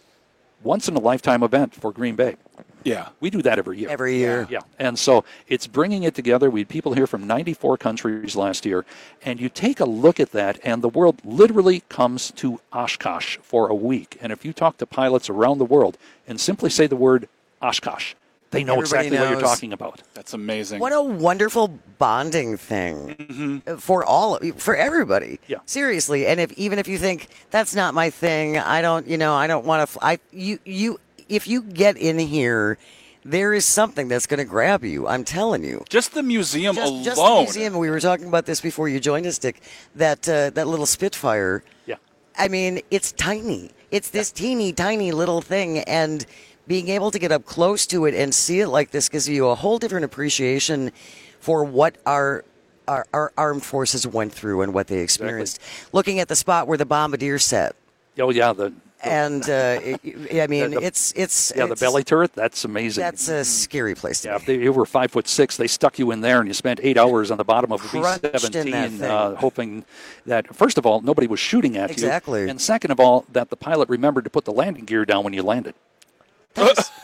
[SPEAKER 21] Once in a lifetime event for Green Bay.
[SPEAKER 19] Yeah.
[SPEAKER 21] We do that every year.
[SPEAKER 18] Every year.
[SPEAKER 21] Yeah. And so it's bringing it together. We had people here from ninety-four countries last year. And you take a look at that, and the world literally comes to Oshkosh for a week. And if you talk to pilots around the world and simply say the word Oshkosh, they know
[SPEAKER 18] Everybody
[SPEAKER 21] exactly what you're
[SPEAKER 18] knows.
[SPEAKER 21] talking about.
[SPEAKER 19] That's amazing.
[SPEAKER 18] What a wonderful bonding thing
[SPEAKER 19] Mm-hmm.
[SPEAKER 18] for all, for everybody.
[SPEAKER 21] Yeah.
[SPEAKER 18] Seriously, and if even if you think that's not my thing, I don't, you know, I don't want to. I you you if you get in here, there is something that's going to grab you. I'm telling you.
[SPEAKER 19] Just the museum
[SPEAKER 18] Just,
[SPEAKER 19] alone.
[SPEAKER 18] just the museum. We were talking about this before you joined us, Dick. That uh, that little Spitfire.
[SPEAKER 21] Yeah.
[SPEAKER 18] I mean, it's tiny. It's this teeny tiny little thing, and being able to get up close to it and see it like this gives you a whole different appreciation for what our our, our armed forces went through and what they experienced. Looking at the spot where the bombardier sat,
[SPEAKER 21] Oh, yeah. The,
[SPEAKER 18] and uh, it, I mean,
[SPEAKER 21] The- the-
[SPEAKER 18] it's it's
[SPEAKER 21] yeah, the
[SPEAKER 18] it's-
[SPEAKER 21] belly turret, that's amazing.
[SPEAKER 18] That's a scary place to
[SPEAKER 21] Yeah,
[SPEAKER 18] be.
[SPEAKER 21] if they you were five foot six, they stuck you in there, and you spent eight hours on the bottom of the B
[SPEAKER 18] Crunched in that
[SPEAKER 21] seventeen,
[SPEAKER 18] thing.
[SPEAKER 21] uh, hoping that first of all nobody was shooting at
[SPEAKER 18] Exactly.
[SPEAKER 21] you, and second of all that the pilot remembered to put the landing gear down when you landed.
[SPEAKER 18] That's,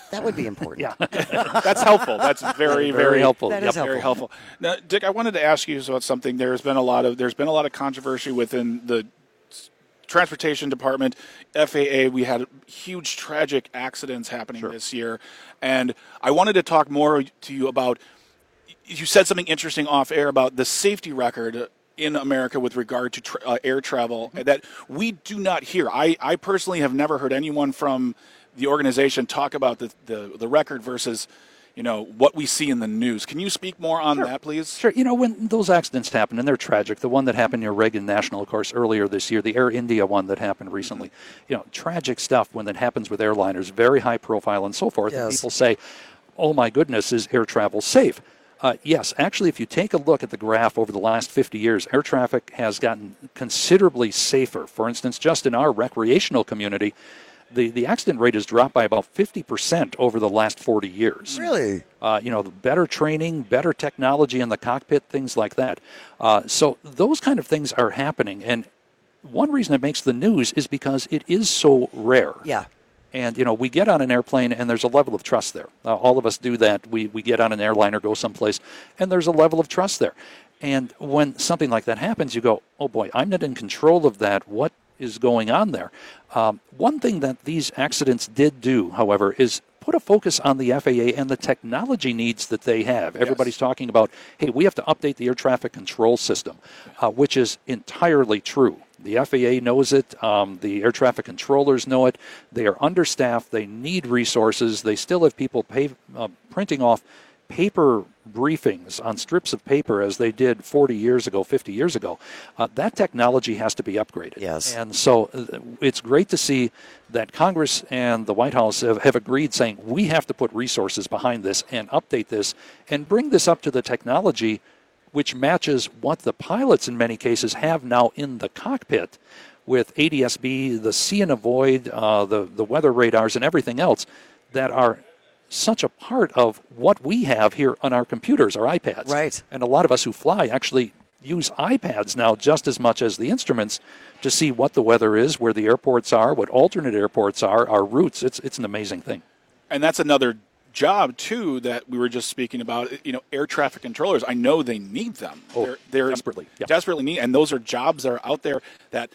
[SPEAKER 18] That would be important.
[SPEAKER 19] Yeah. That's helpful. That's very, very,
[SPEAKER 21] very helpful.
[SPEAKER 18] That
[SPEAKER 19] yep,
[SPEAKER 18] is helpful.
[SPEAKER 19] Very helpful. Now, Dick, I wanted to ask you about something. There's been a lot of there's been a lot of controversy within the Transportation Department, F A A. We had huge tragic accidents happening sure. this year, and I wanted to talk more to you about. You said something interesting off air about the safety record in America with regard to tra- uh, air travel mm-hmm. that we do not hear. I, I personally have never heard anyone from the organization talk about the, the, the record versus, you know, what we see in the news. Can you speak more on
[SPEAKER 21] sure.
[SPEAKER 19] that, please?
[SPEAKER 21] Sure. You know, when those accidents happen, and they're tragic, the one that happened near Reagan National, of course, earlier this year, the Air India one that happened recently, you know, tragic stuff when that happens with airliners, very high profile and so forth. Yes. And people say, oh, my goodness, is air travel safe? Uh, yes, actually, if you take a look at the graph over the last fifty years, air traffic has gotten considerably safer. For instance, just in our recreational community, the, the accident rate has dropped by about fifty percent over the last forty years.
[SPEAKER 18] Really?
[SPEAKER 21] Uh, you know, better training, better technology in the cockpit, things like that. Uh, so those kind of things are happening. And one reason it makes the news is because it is so rare.
[SPEAKER 18] Yeah.
[SPEAKER 21] And, you know, we get on an airplane and there's a level of trust there. Uh, all of us do that. We, we get on an airline or go someplace and there's a level of trust there. And when something like that happens, you go, oh boy, I'm not in control of that. What is going on there? Um, one thing that these accidents did do, however, is put a focus on the F A A and the technology needs that they have. Everybody's yes. talking about, hey, we have to update the air traffic control system, uh, which is entirely true. The F A A knows it. Um, the air traffic controllers know it. They are understaffed. They need resources. They still have people pay, uh, printing off paper briefings on strips of paper as they did forty years ago, fifty years ago. Uh, that technology has to be upgraded.
[SPEAKER 18] Yes.
[SPEAKER 21] And so uh, it's great to see that Congress and the White House have, have agreed saying we have to put resources behind this and update this and bring this up to the technology which matches what the pilots in many cases have now in the cockpit with A D S B, the see and avoid, uh, the, the weather radars and everything else that are such a part of what we have here on our computers, our iPads.
[SPEAKER 18] Right.
[SPEAKER 21] And a lot of us who fly actually use iPads now just as much as the instruments to see what the weather is, where the airports are, what alternate airports are, our routes. It's it's an amazing thing.
[SPEAKER 19] And that's another job, too, that we were just speaking about. You know, air traffic controllers, I know they need them.
[SPEAKER 21] Oh,
[SPEAKER 19] they're, they're
[SPEAKER 21] desperately. Yeah.
[SPEAKER 19] Desperately need, and those are jobs that are out there that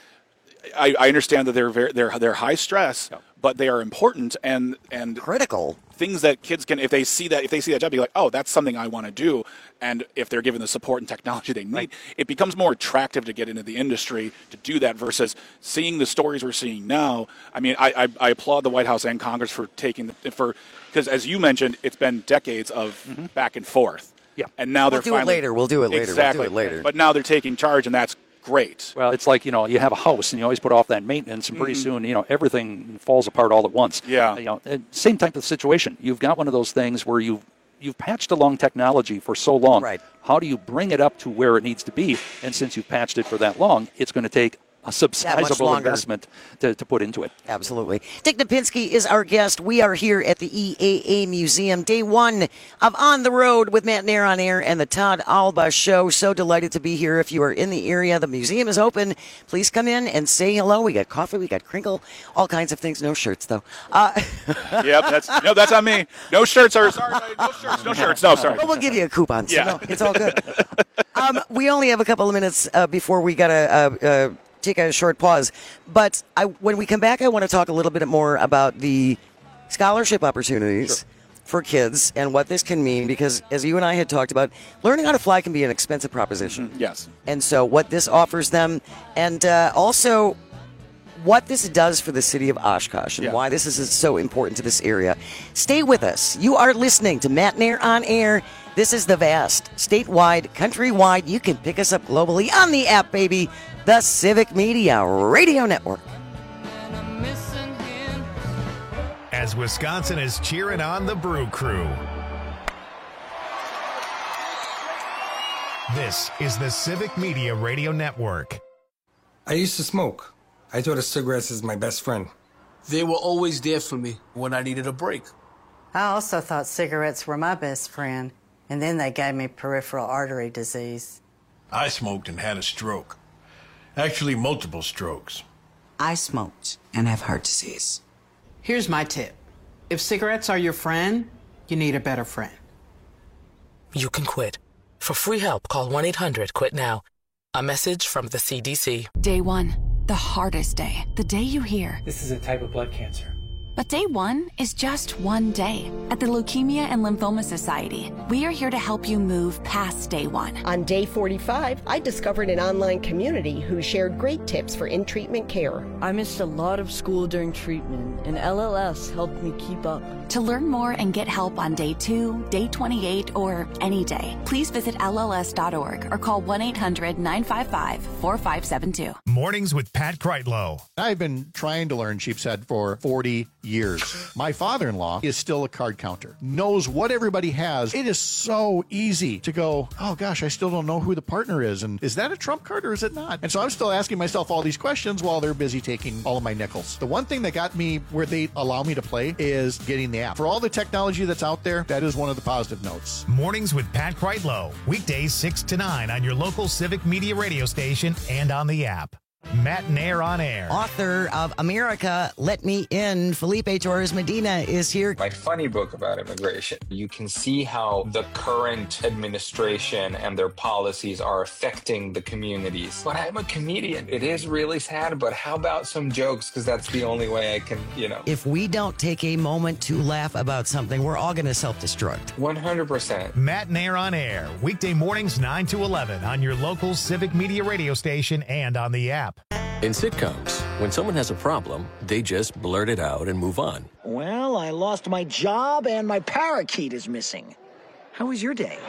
[SPEAKER 19] I, I understand that they're very, they're they're high stress, yeah. but they are important and and
[SPEAKER 18] critical.
[SPEAKER 19] Things that kids can, if they see that, if they see that job, be like, oh, that's something I want to do. And if they're given the support and technology they need, right. it becomes more attractive to get into the industry to do that versus seeing the stories we're seeing now. I mean, I, I, I applaud the White House and Congress for taking the, for, because as you mentioned, it's been decades of mm-hmm. back and forth.
[SPEAKER 21] Yeah.
[SPEAKER 19] And now
[SPEAKER 18] we'll
[SPEAKER 19] they're
[SPEAKER 18] do
[SPEAKER 19] finally,
[SPEAKER 18] it later. We'll do it later.
[SPEAKER 19] Exactly.
[SPEAKER 18] We'll do it later.
[SPEAKER 19] But now they're taking charge, and that's great.
[SPEAKER 21] Well, it's like, you know, you have a house and you always put off that maintenance, and pretty mm-hmm. soon, you know, everything falls apart all at once.
[SPEAKER 19] Yeah.
[SPEAKER 21] You know, same type of situation. You've got one of those things where you've you've patched along technology for so long.
[SPEAKER 18] Right.
[SPEAKER 21] How do you bring it up to where it needs to be? And since you've patched it for that long, it's going to take a substantial investment to, to put into it.
[SPEAKER 18] Absolutely. Dick Napinski is our guest. We are here at the E A A Museum, day one of On the Road with Matt Nair on Air and the Todd Alba Show. So delighted to be here. If you are in the area, the museum is open. Please come in and say hello. We got coffee, we got crinkle, all kinds of things. No shirts, though. Uh,
[SPEAKER 19] yep, that's no, that's on me. No shirts are sorry. No shirts. No shirts. No, sorry.
[SPEAKER 18] But we'll give you a coupon. So
[SPEAKER 19] yeah.
[SPEAKER 18] no, it's all good. um, we only have a couple of minutes uh, before we got to. Uh, uh, take a short pause. But I, when we come back, I want to talk a little bit more about the scholarship opportunities sure. for kids and what this can mean, because as you and I had talked about, learning how to fly can be an expensive proposition.
[SPEAKER 19] Mm-hmm. Yes.
[SPEAKER 18] And so what this offers them, and uh, also what this does for the city of Oshkosh and yeah. why this is so important to this area. Stay with us. You are listening to Matt Nair on Air. This is the vast, statewide, countrywide. You can pick us up globally on the app, baby. The Civic Media Radio Network.
[SPEAKER 6] As Wisconsin is cheering on the Brew Crew. This is the Civic Media Radio Network.
[SPEAKER 10] I used to smoke. I thought of cigarettes as my best friend.
[SPEAKER 11] They were always there for me when I needed a break.
[SPEAKER 12] I also thought cigarettes were my best friend, and then they gave me peripheral artery disease.
[SPEAKER 13] I smoked and had a stroke. Actually, multiple strokes.
[SPEAKER 8] I smoked and have heart disease.
[SPEAKER 14] Here's my tip. If cigarettes are your friend, you need a better friend.
[SPEAKER 15] You can quit. For free help, call one eight hundred quit now. A message from the C D C.
[SPEAKER 2] Day one, the hardest day. The day you hear,
[SPEAKER 7] This is a type of blood cancer.
[SPEAKER 2] but day one is just one day. At the Leukemia and Lymphoma Society, we are here to help you move past day one.
[SPEAKER 4] On day forty-five, I discovered an online community who shared great tips for in-treatment care.
[SPEAKER 5] I missed a lot of school during treatment, and L L S helped me keep up.
[SPEAKER 2] To learn more and get help on day two, day twenty-eight, or any day, please visit L L S dot org or call one eight hundred nine five five four five seven two.
[SPEAKER 6] Mornings with Pat Kreitlow.
[SPEAKER 3] I've been trying to learn sheepshead for forty years. My father-in-law is still a card counter, knows what everybody has. It is so easy to go, oh gosh, I still don't know who the partner is. And is that a trump card or is it not? And so I'm still asking myself all these questions while they're busy taking all of my nickels. The one thing that got me where they allow me to play is getting the app. For all the technology that's out there, that is one of the positive notes.
[SPEAKER 6] Mornings with Pat Kreitlow. Weekdays six to nine on your local Civic Media radio station and on the app. Matt Nair on air.
[SPEAKER 18] Author of America, Let Me In, Felipe Torres Medina is here.
[SPEAKER 22] My funny book about immigration. You can see how the current administration and their policies are affecting the communities. But I'm a comedian. It is really sad, but how about some jokes? Because that's the only way I can, you know.
[SPEAKER 18] If we don't take a moment to laugh about something, we're all going to self-destruct.
[SPEAKER 22] one hundred percent.
[SPEAKER 6] Matt Nair on air. Weekday mornings nine to eleven on your local Civic Media radio station and on the app.
[SPEAKER 23] In sitcoms, when someone has a problem, they just blurt it out and move on.
[SPEAKER 24] Well, I lost my job and my parakeet is missing. How was your day?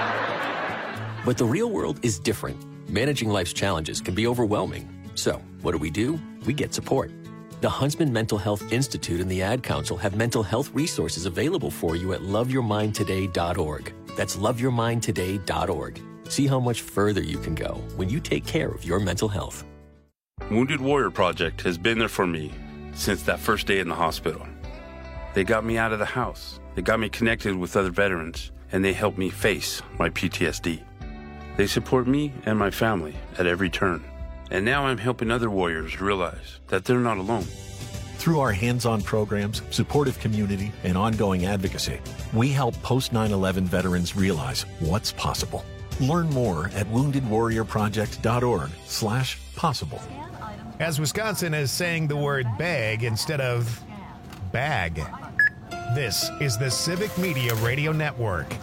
[SPEAKER 23] But the real world is different. Managing life's challenges can be overwhelming. So, what do we do? We get support. The Huntsman Mental Health Institute and the Ad Council have mental health resources available for you at love your mind today dot org. That's love your mind today dot org. See how much further you can go when you take care of your mental health.
[SPEAKER 25] Wounded Warrior Project has been there for me since that first day in the hospital. They got me out of the house, they got me connected with other veterans, and they helped me face my P T S D. They support me and my family at every turn. And now I'm helping other warriors realize that they're not alone.
[SPEAKER 26] Through our hands-on programs, supportive community, and ongoing advocacy, we help post nine eleven veterans realize what's possible. Learn more at wounded warrior project dot org slash possible.
[SPEAKER 6] As Wisconsin is saying the word bag instead of bag. This is the Civic Media Radio Network.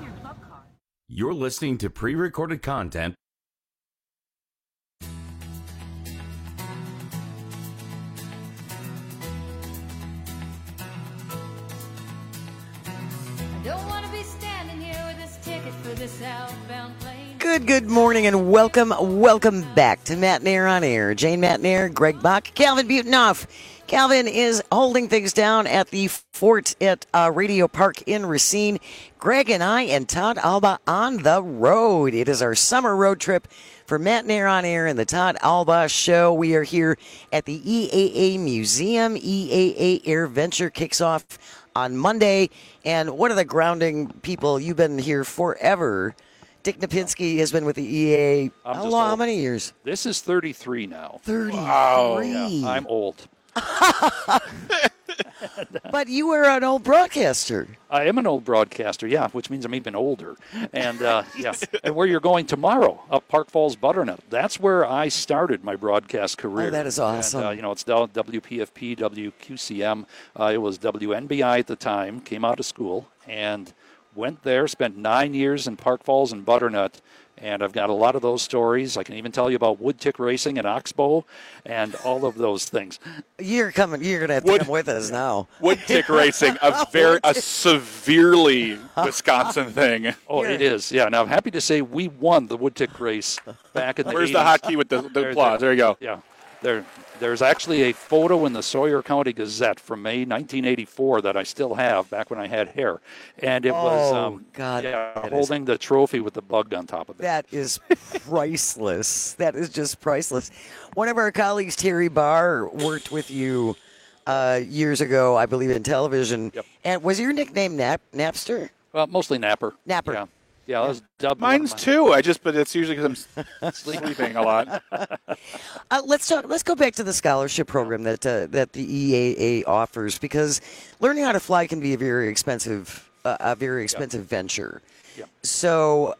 [SPEAKER 17] You're listening to pre-recorded content.
[SPEAKER 27] Don't want to be standing here with this ticket for this southbound plane.
[SPEAKER 18] Good, good morning and welcome, welcome back to Matt Nair on Air. Jane Matt Nair, Greg Bach, Calvin Butenoff. Calvin is holding things down at the fort at uh, Radio Park in Racine. Greg and I and Todd Alba on the road. It is our summer road trip for Matt Nair on Air and the Todd Alba Show. We are here at the E A A Museum. E A A Air Venture kicks off on Monday. And one of the grounding people, you've been here forever. Dick Napinski has been with the E A A.
[SPEAKER 21] I'm
[SPEAKER 3] How
[SPEAKER 21] just
[SPEAKER 3] long?
[SPEAKER 21] old.
[SPEAKER 3] How many years?
[SPEAKER 21] This is thirty-three now.
[SPEAKER 3] thirty-three.
[SPEAKER 21] Wow. Yeah, I'm old.
[SPEAKER 18] But you were an old broadcaster.
[SPEAKER 21] I am an old broadcaster, yeah, which means I'm even older. And uh, yeah, and where you're going tomorrow, up Park Falls Butternut, that's where I started my broadcast career.
[SPEAKER 18] Oh, that is awesome.
[SPEAKER 21] And, uh, you know, it's W P F P, W Q C M. Uh, it was W N B I at the time, came out of school, and went there, spent nine years in Park Falls and Butternut. And I've got a lot of those stories. I can even tell you about wood tick racing and oxbow and all of those things.
[SPEAKER 18] You're coming. You're going to have to
[SPEAKER 19] Wood-
[SPEAKER 18] come with us now.
[SPEAKER 19] Wood tick racing, a very a severely Wisconsin thing.
[SPEAKER 21] Oh, it is. Yeah. Now, I'm happy to say we won the wood tick race back in the
[SPEAKER 19] Where's
[SPEAKER 21] eighties.
[SPEAKER 19] the hotkey with the, the
[SPEAKER 21] There-
[SPEAKER 19] applause? There you go.
[SPEAKER 21] Yeah. There, there's actually a photo in the Sawyer County Gazette from May nineteen eighty-four that I still have back when I had hair. And it was
[SPEAKER 18] Oh,
[SPEAKER 21] um,
[SPEAKER 18] God,
[SPEAKER 21] yeah,
[SPEAKER 18] that is-
[SPEAKER 21] holding the trophy with the bug on top of it.
[SPEAKER 18] That is priceless. That is just priceless. One of our colleagues, Terry Barr, worked with you uh, years ago, I believe, in television.
[SPEAKER 21] Yep.
[SPEAKER 18] And was your nickname Nap Napster?
[SPEAKER 21] Well, mostly Napper.
[SPEAKER 18] Napper.
[SPEAKER 21] Yeah. Yeah, that was dubbed
[SPEAKER 19] Mine's
[SPEAKER 21] one of
[SPEAKER 19] two. I just, but it's usually because I'm sleeping a lot.
[SPEAKER 18] Uh, let's talk. Let's go back to the scholarship program that uh, that the E A A offers, because learning how to fly can be a very expensive, uh, a very expensive yeah. venture.
[SPEAKER 21] Yeah.
[SPEAKER 18] So,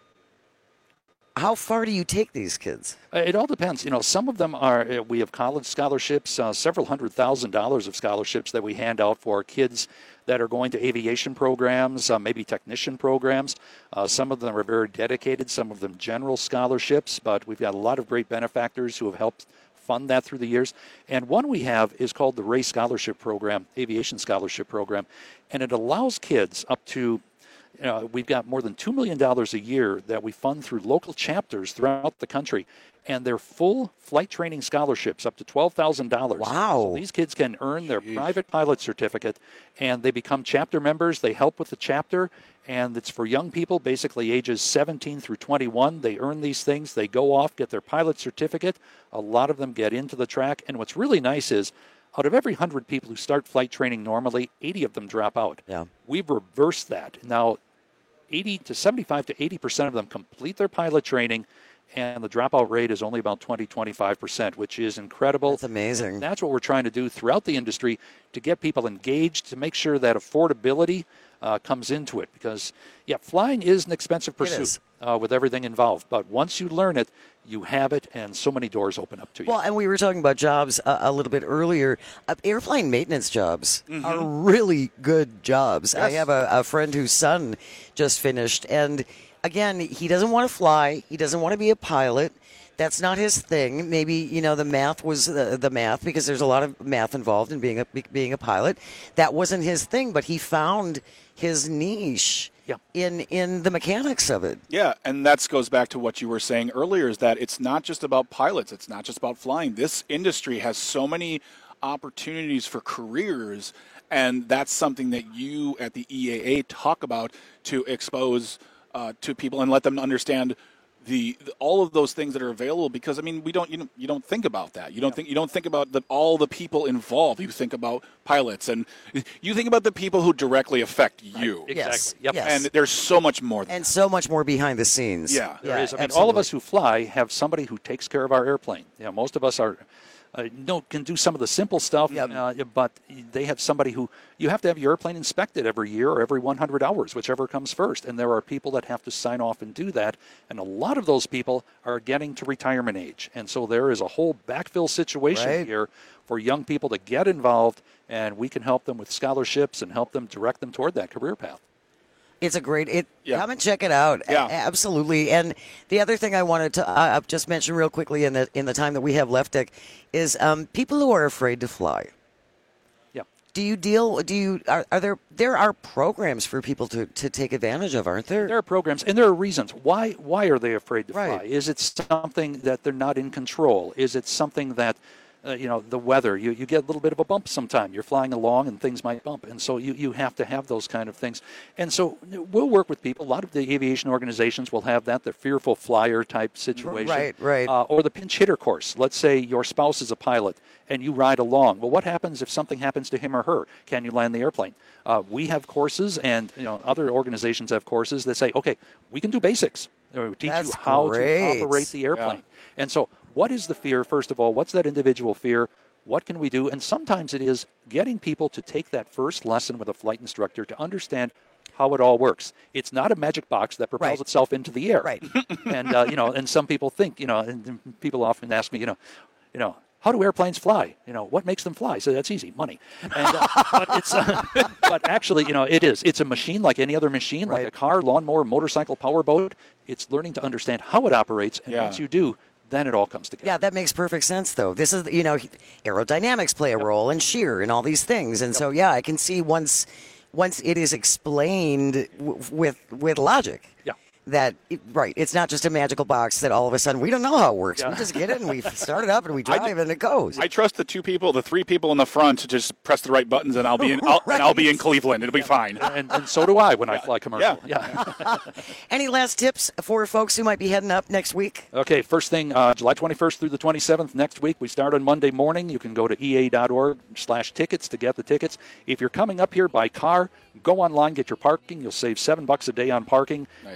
[SPEAKER 18] how far do you take these kids?
[SPEAKER 21] Uh, it all depends. You know, some of them are, uh, we have college scholarships, uh, several hundred thousand dollars of scholarships that we hand out for kids that are going to aviation programs, uh, maybe technician programs. Uh, some of them are very dedicated, some of them general scholarships, but we've got a lot of great benefactors who have helped fund that through the years. And one we have is called the Ray Scholarship Program, Aviation Scholarship Program, and it allows kids up to You know, we've got more than two million dollars a year that we fund through local chapters throughout the country, and they're full flight training scholarships up to twelve thousand dollars.
[SPEAKER 18] Wow.
[SPEAKER 21] So these kids can earn their Jeez. private pilot certificate, and they become chapter members. They help with the chapter, and it's for young people, basically ages seventeen through twenty-one. They earn these things. They go off, get their pilot certificate. A lot of them get into the track, and what's really nice is out of every one hundred people who start flight training normally, eighty of them drop out.
[SPEAKER 18] Yeah.
[SPEAKER 21] We've reversed that. Now, eighty to seventy-five to eighty percent of them complete their pilot training, and the dropout rate is only about twenty, twenty-five percent, which is incredible.
[SPEAKER 18] That's amazing.
[SPEAKER 21] And that's what we're trying to do throughout the industry to get people engaged, to make sure that affordability uh, comes into it. Because, yeah, flying is an expensive pursuit uh, with everything involved. But once you learn it, you have it, and so many doors open up to you.
[SPEAKER 18] Well, and we were talking about jobs uh, a little bit earlier. Uh, airplane maintenance jobs
[SPEAKER 21] Mm-hmm.
[SPEAKER 18] are really good jobs. I
[SPEAKER 21] Yes.
[SPEAKER 18] have a, a friend whose son just finished, and again, he doesn't want to fly. He doesn't want to be a pilot. That's not his thing. Maybe, you know, the math was the, the math, because there's a lot of math involved in being a being a pilot. That wasn't his thing, but he found his niche
[SPEAKER 21] yeah.
[SPEAKER 18] in in the mechanics of it.
[SPEAKER 19] Yeah, and that goes back to what you were saying earlier, is that it's not just about pilots. It's not just about flying. This industry has so many opportunities for careers, and that's something that you at the E A A talk about to expose uh, to people and let them understand the, the all of those things that are available. Because I mean, we don't you don't, you don't think about that. You don't think you don't think about the, all the people involved. You think about pilots, and you think about the people who directly affect you.
[SPEAKER 21] Exactly.
[SPEAKER 18] Yes.
[SPEAKER 21] Yep.
[SPEAKER 18] Yes.
[SPEAKER 19] And there's so much more than
[SPEAKER 18] And so much more behind the scenes.
[SPEAKER 19] Yeah.
[SPEAKER 21] There
[SPEAKER 18] yeah
[SPEAKER 21] is. I mean,
[SPEAKER 18] absolutely.
[SPEAKER 21] all of us who fly have somebody who takes care of our airplane. You know, most of us are, uh, no, can do some of the simple stuff,
[SPEAKER 18] Yep.
[SPEAKER 21] uh, but they have somebody who, you have to have your airplane inspected every year or every one hundred hours, whichever comes first. And there are people that have to sign off and do that. And a lot of those people are getting to retirement age. And so there is a whole backfill situation
[SPEAKER 18] Right.
[SPEAKER 21] here for young people to get involved, and we can help them with scholarships and help them direct them toward that career path.
[SPEAKER 18] It's a great. It
[SPEAKER 19] Yeah.
[SPEAKER 18] come and check it out.
[SPEAKER 19] Yeah.
[SPEAKER 18] A- absolutely. And the other thing I wanted to uh, just mention real quickly in the in the time that we have left, Dick, is um, people who are afraid to fly.
[SPEAKER 21] Yeah.
[SPEAKER 18] Do you deal? Do you are, are there there are programs for people to, to take advantage of, aren't there?
[SPEAKER 21] There are programs, and there are reasons. Why Why are they afraid to
[SPEAKER 18] Right.
[SPEAKER 21] fly? Is it something that they're not in control? Is it something that, uh, you know, the weather, you, you get a little bit of a bump sometime. You're flying along and things might bump. And so you, you have to have those kind of things. And so we'll work with people. A lot of the aviation organizations will have that, the fearful flyer type situation.
[SPEAKER 18] Right, right.
[SPEAKER 21] Uh, or the pinch hitter course. Let's say your spouse is a pilot and you ride along. Well, what happens if something happens to him or her? Can you land the airplane? Uh, we have courses, and you know other organizations have courses that say, okay, we can do basics. Or we teach
[SPEAKER 18] That's
[SPEAKER 21] you how
[SPEAKER 18] great.
[SPEAKER 21] to operate the airplane. And so what is the fear, first of all? What's that individual fear? What can we do? And sometimes it is getting people to take that first lesson with a flight instructor to understand how it all works. It's not a magic box that propels
[SPEAKER 18] Right.
[SPEAKER 21] itself into the air.
[SPEAKER 18] Right.
[SPEAKER 21] and, uh, you know, and some people think, you know, and people often ask me, you know, you know, how do airplanes fly? You know, what makes them fly? So that's easy, money. And, uh, but it's, uh, but actually, you know, it is. It's a machine like any other machine,
[SPEAKER 18] Right.
[SPEAKER 21] like a car, lawnmower, motorcycle, powerboat. It's learning to understand how it operates, and
[SPEAKER 19] Yeah.
[SPEAKER 21] once you do, then it all comes together.
[SPEAKER 18] Yeah, that makes perfect sense, though. This is, you know, aerodynamics play a role, and shear, and all these things. And so, yeah, I can see once, once it is explained w- with with logic.
[SPEAKER 21] Yeah.
[SPEAKER 18] That it, right, it's not just a magical box that all of a sudden we don't know how it works.
[SPEAKER 21] Yeah.
[SPEAKER 18] We just get it and we start it up and we
[SPEAKER 19] I
[SPEAKER 18] drive
[SPEAKER 19] d-
[SPEAKER 18] and it goes.
[SPEAKER 19] I trust the two people, the three people in the front, to just press the right buttons, and I'll be in, I'll, and I'll be in Cleveland. It'll be fine.
[SPEAKER 21] And, and so do I when I fly commercial.
[SPEAKER 19] Yeah.
[SPEAKER 21] yeah.
[SPEAKER 18] Any last tips for folks who might be heading up next week?
[SPEAKER 21] Okay, first thing, uh, July twenty-first through the twenty-seventh next week. We start on Monday morning. You can go to E A dot org slash tickets to get the tickets. If you're coming up here by car, go online, get your parking. You'll save seven bucks a day on parking.
[SPEAKER 19] Nice.
[SPEAKER 21] Get it there.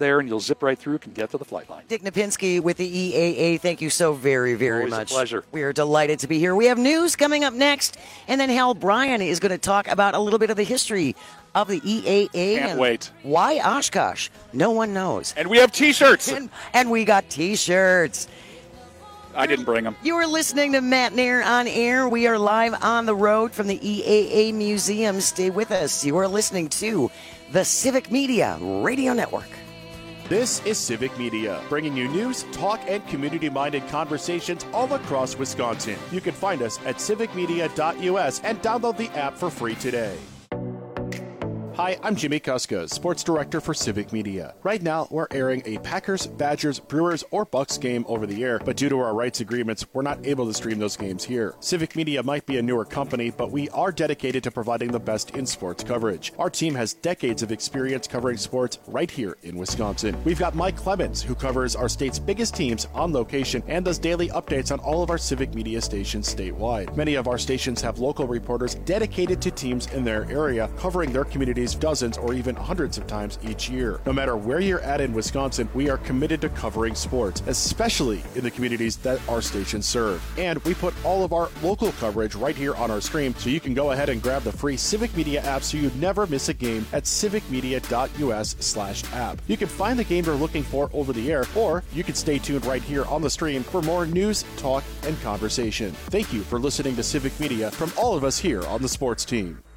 [SPEAKER 21] there, and you'll zip right through and get to the flight line.
[SPEAKER 18] Dick Napinski with the E A A, thank you so very, very
[SPEAKER 21] Always
[SPEAKER 18] much.
[SPEAKER 21] a pleasure.
[SPEAKER 18] We are delighted to be here. We have news coming up next, and then Hal Bryan is going to talk about a little bit of the history of the E A A.
[SPEAKER 19] Can't
[SPEAKER 18] and
[SPEAKER 19] wait.
[SPEAKER 18] Why Oshkosh? No one knows.
[SPEAKER 19] And we have T-shirts.
[SPEAKER 18] and, and we got T-shirts.
[SPEAKER 19] I didn't bring them.
[SPEAKER 18] You are listening to Matt Nair on air. We are live on the road from the E A A Museum. Stay with us. You are listening to the Civic Media Radio Network.
[SPEAKER 1] This is Civic Media, bringing you news, talk, and community-minded conversations all across Wisconsin. You can find us at civic media dot U S and download the app for free today. Hi, I'm Jimmy Kuska, Sports Director for Civic Media. Right now, we're airing a Packers, Badgers, Brewers, or Bucks game over the air, but due to our rights agreements, we're not able to stream those games here. Civic Media might be a newer company, but we are dedicated to providing the best in sports coverage. Our team has decades of experience covering sports right here in Wisconsin. We've got Mike Clemens, who covers our state's biggest teams on location and does daily updates on all of our Civic Media stations statewide. Many of our stations have local reporters dedicated to teams in their area, covering their communities dozens or even hundreds of times each year. No matter where you're at in Wisconsin, we are committed to covering sports, especially in the communities that our stations serve. And we put all of our local coverage right here on our stream, so you can go ahead and grab the free Civic Media app so you never miss a game at civic media dot U S slash app. You can find the game you're looking for over the air, or you can stay tuned right here on the stream for more news, talk, and conversation. Thank you for listening to Civic Media from all of us here on the sports team.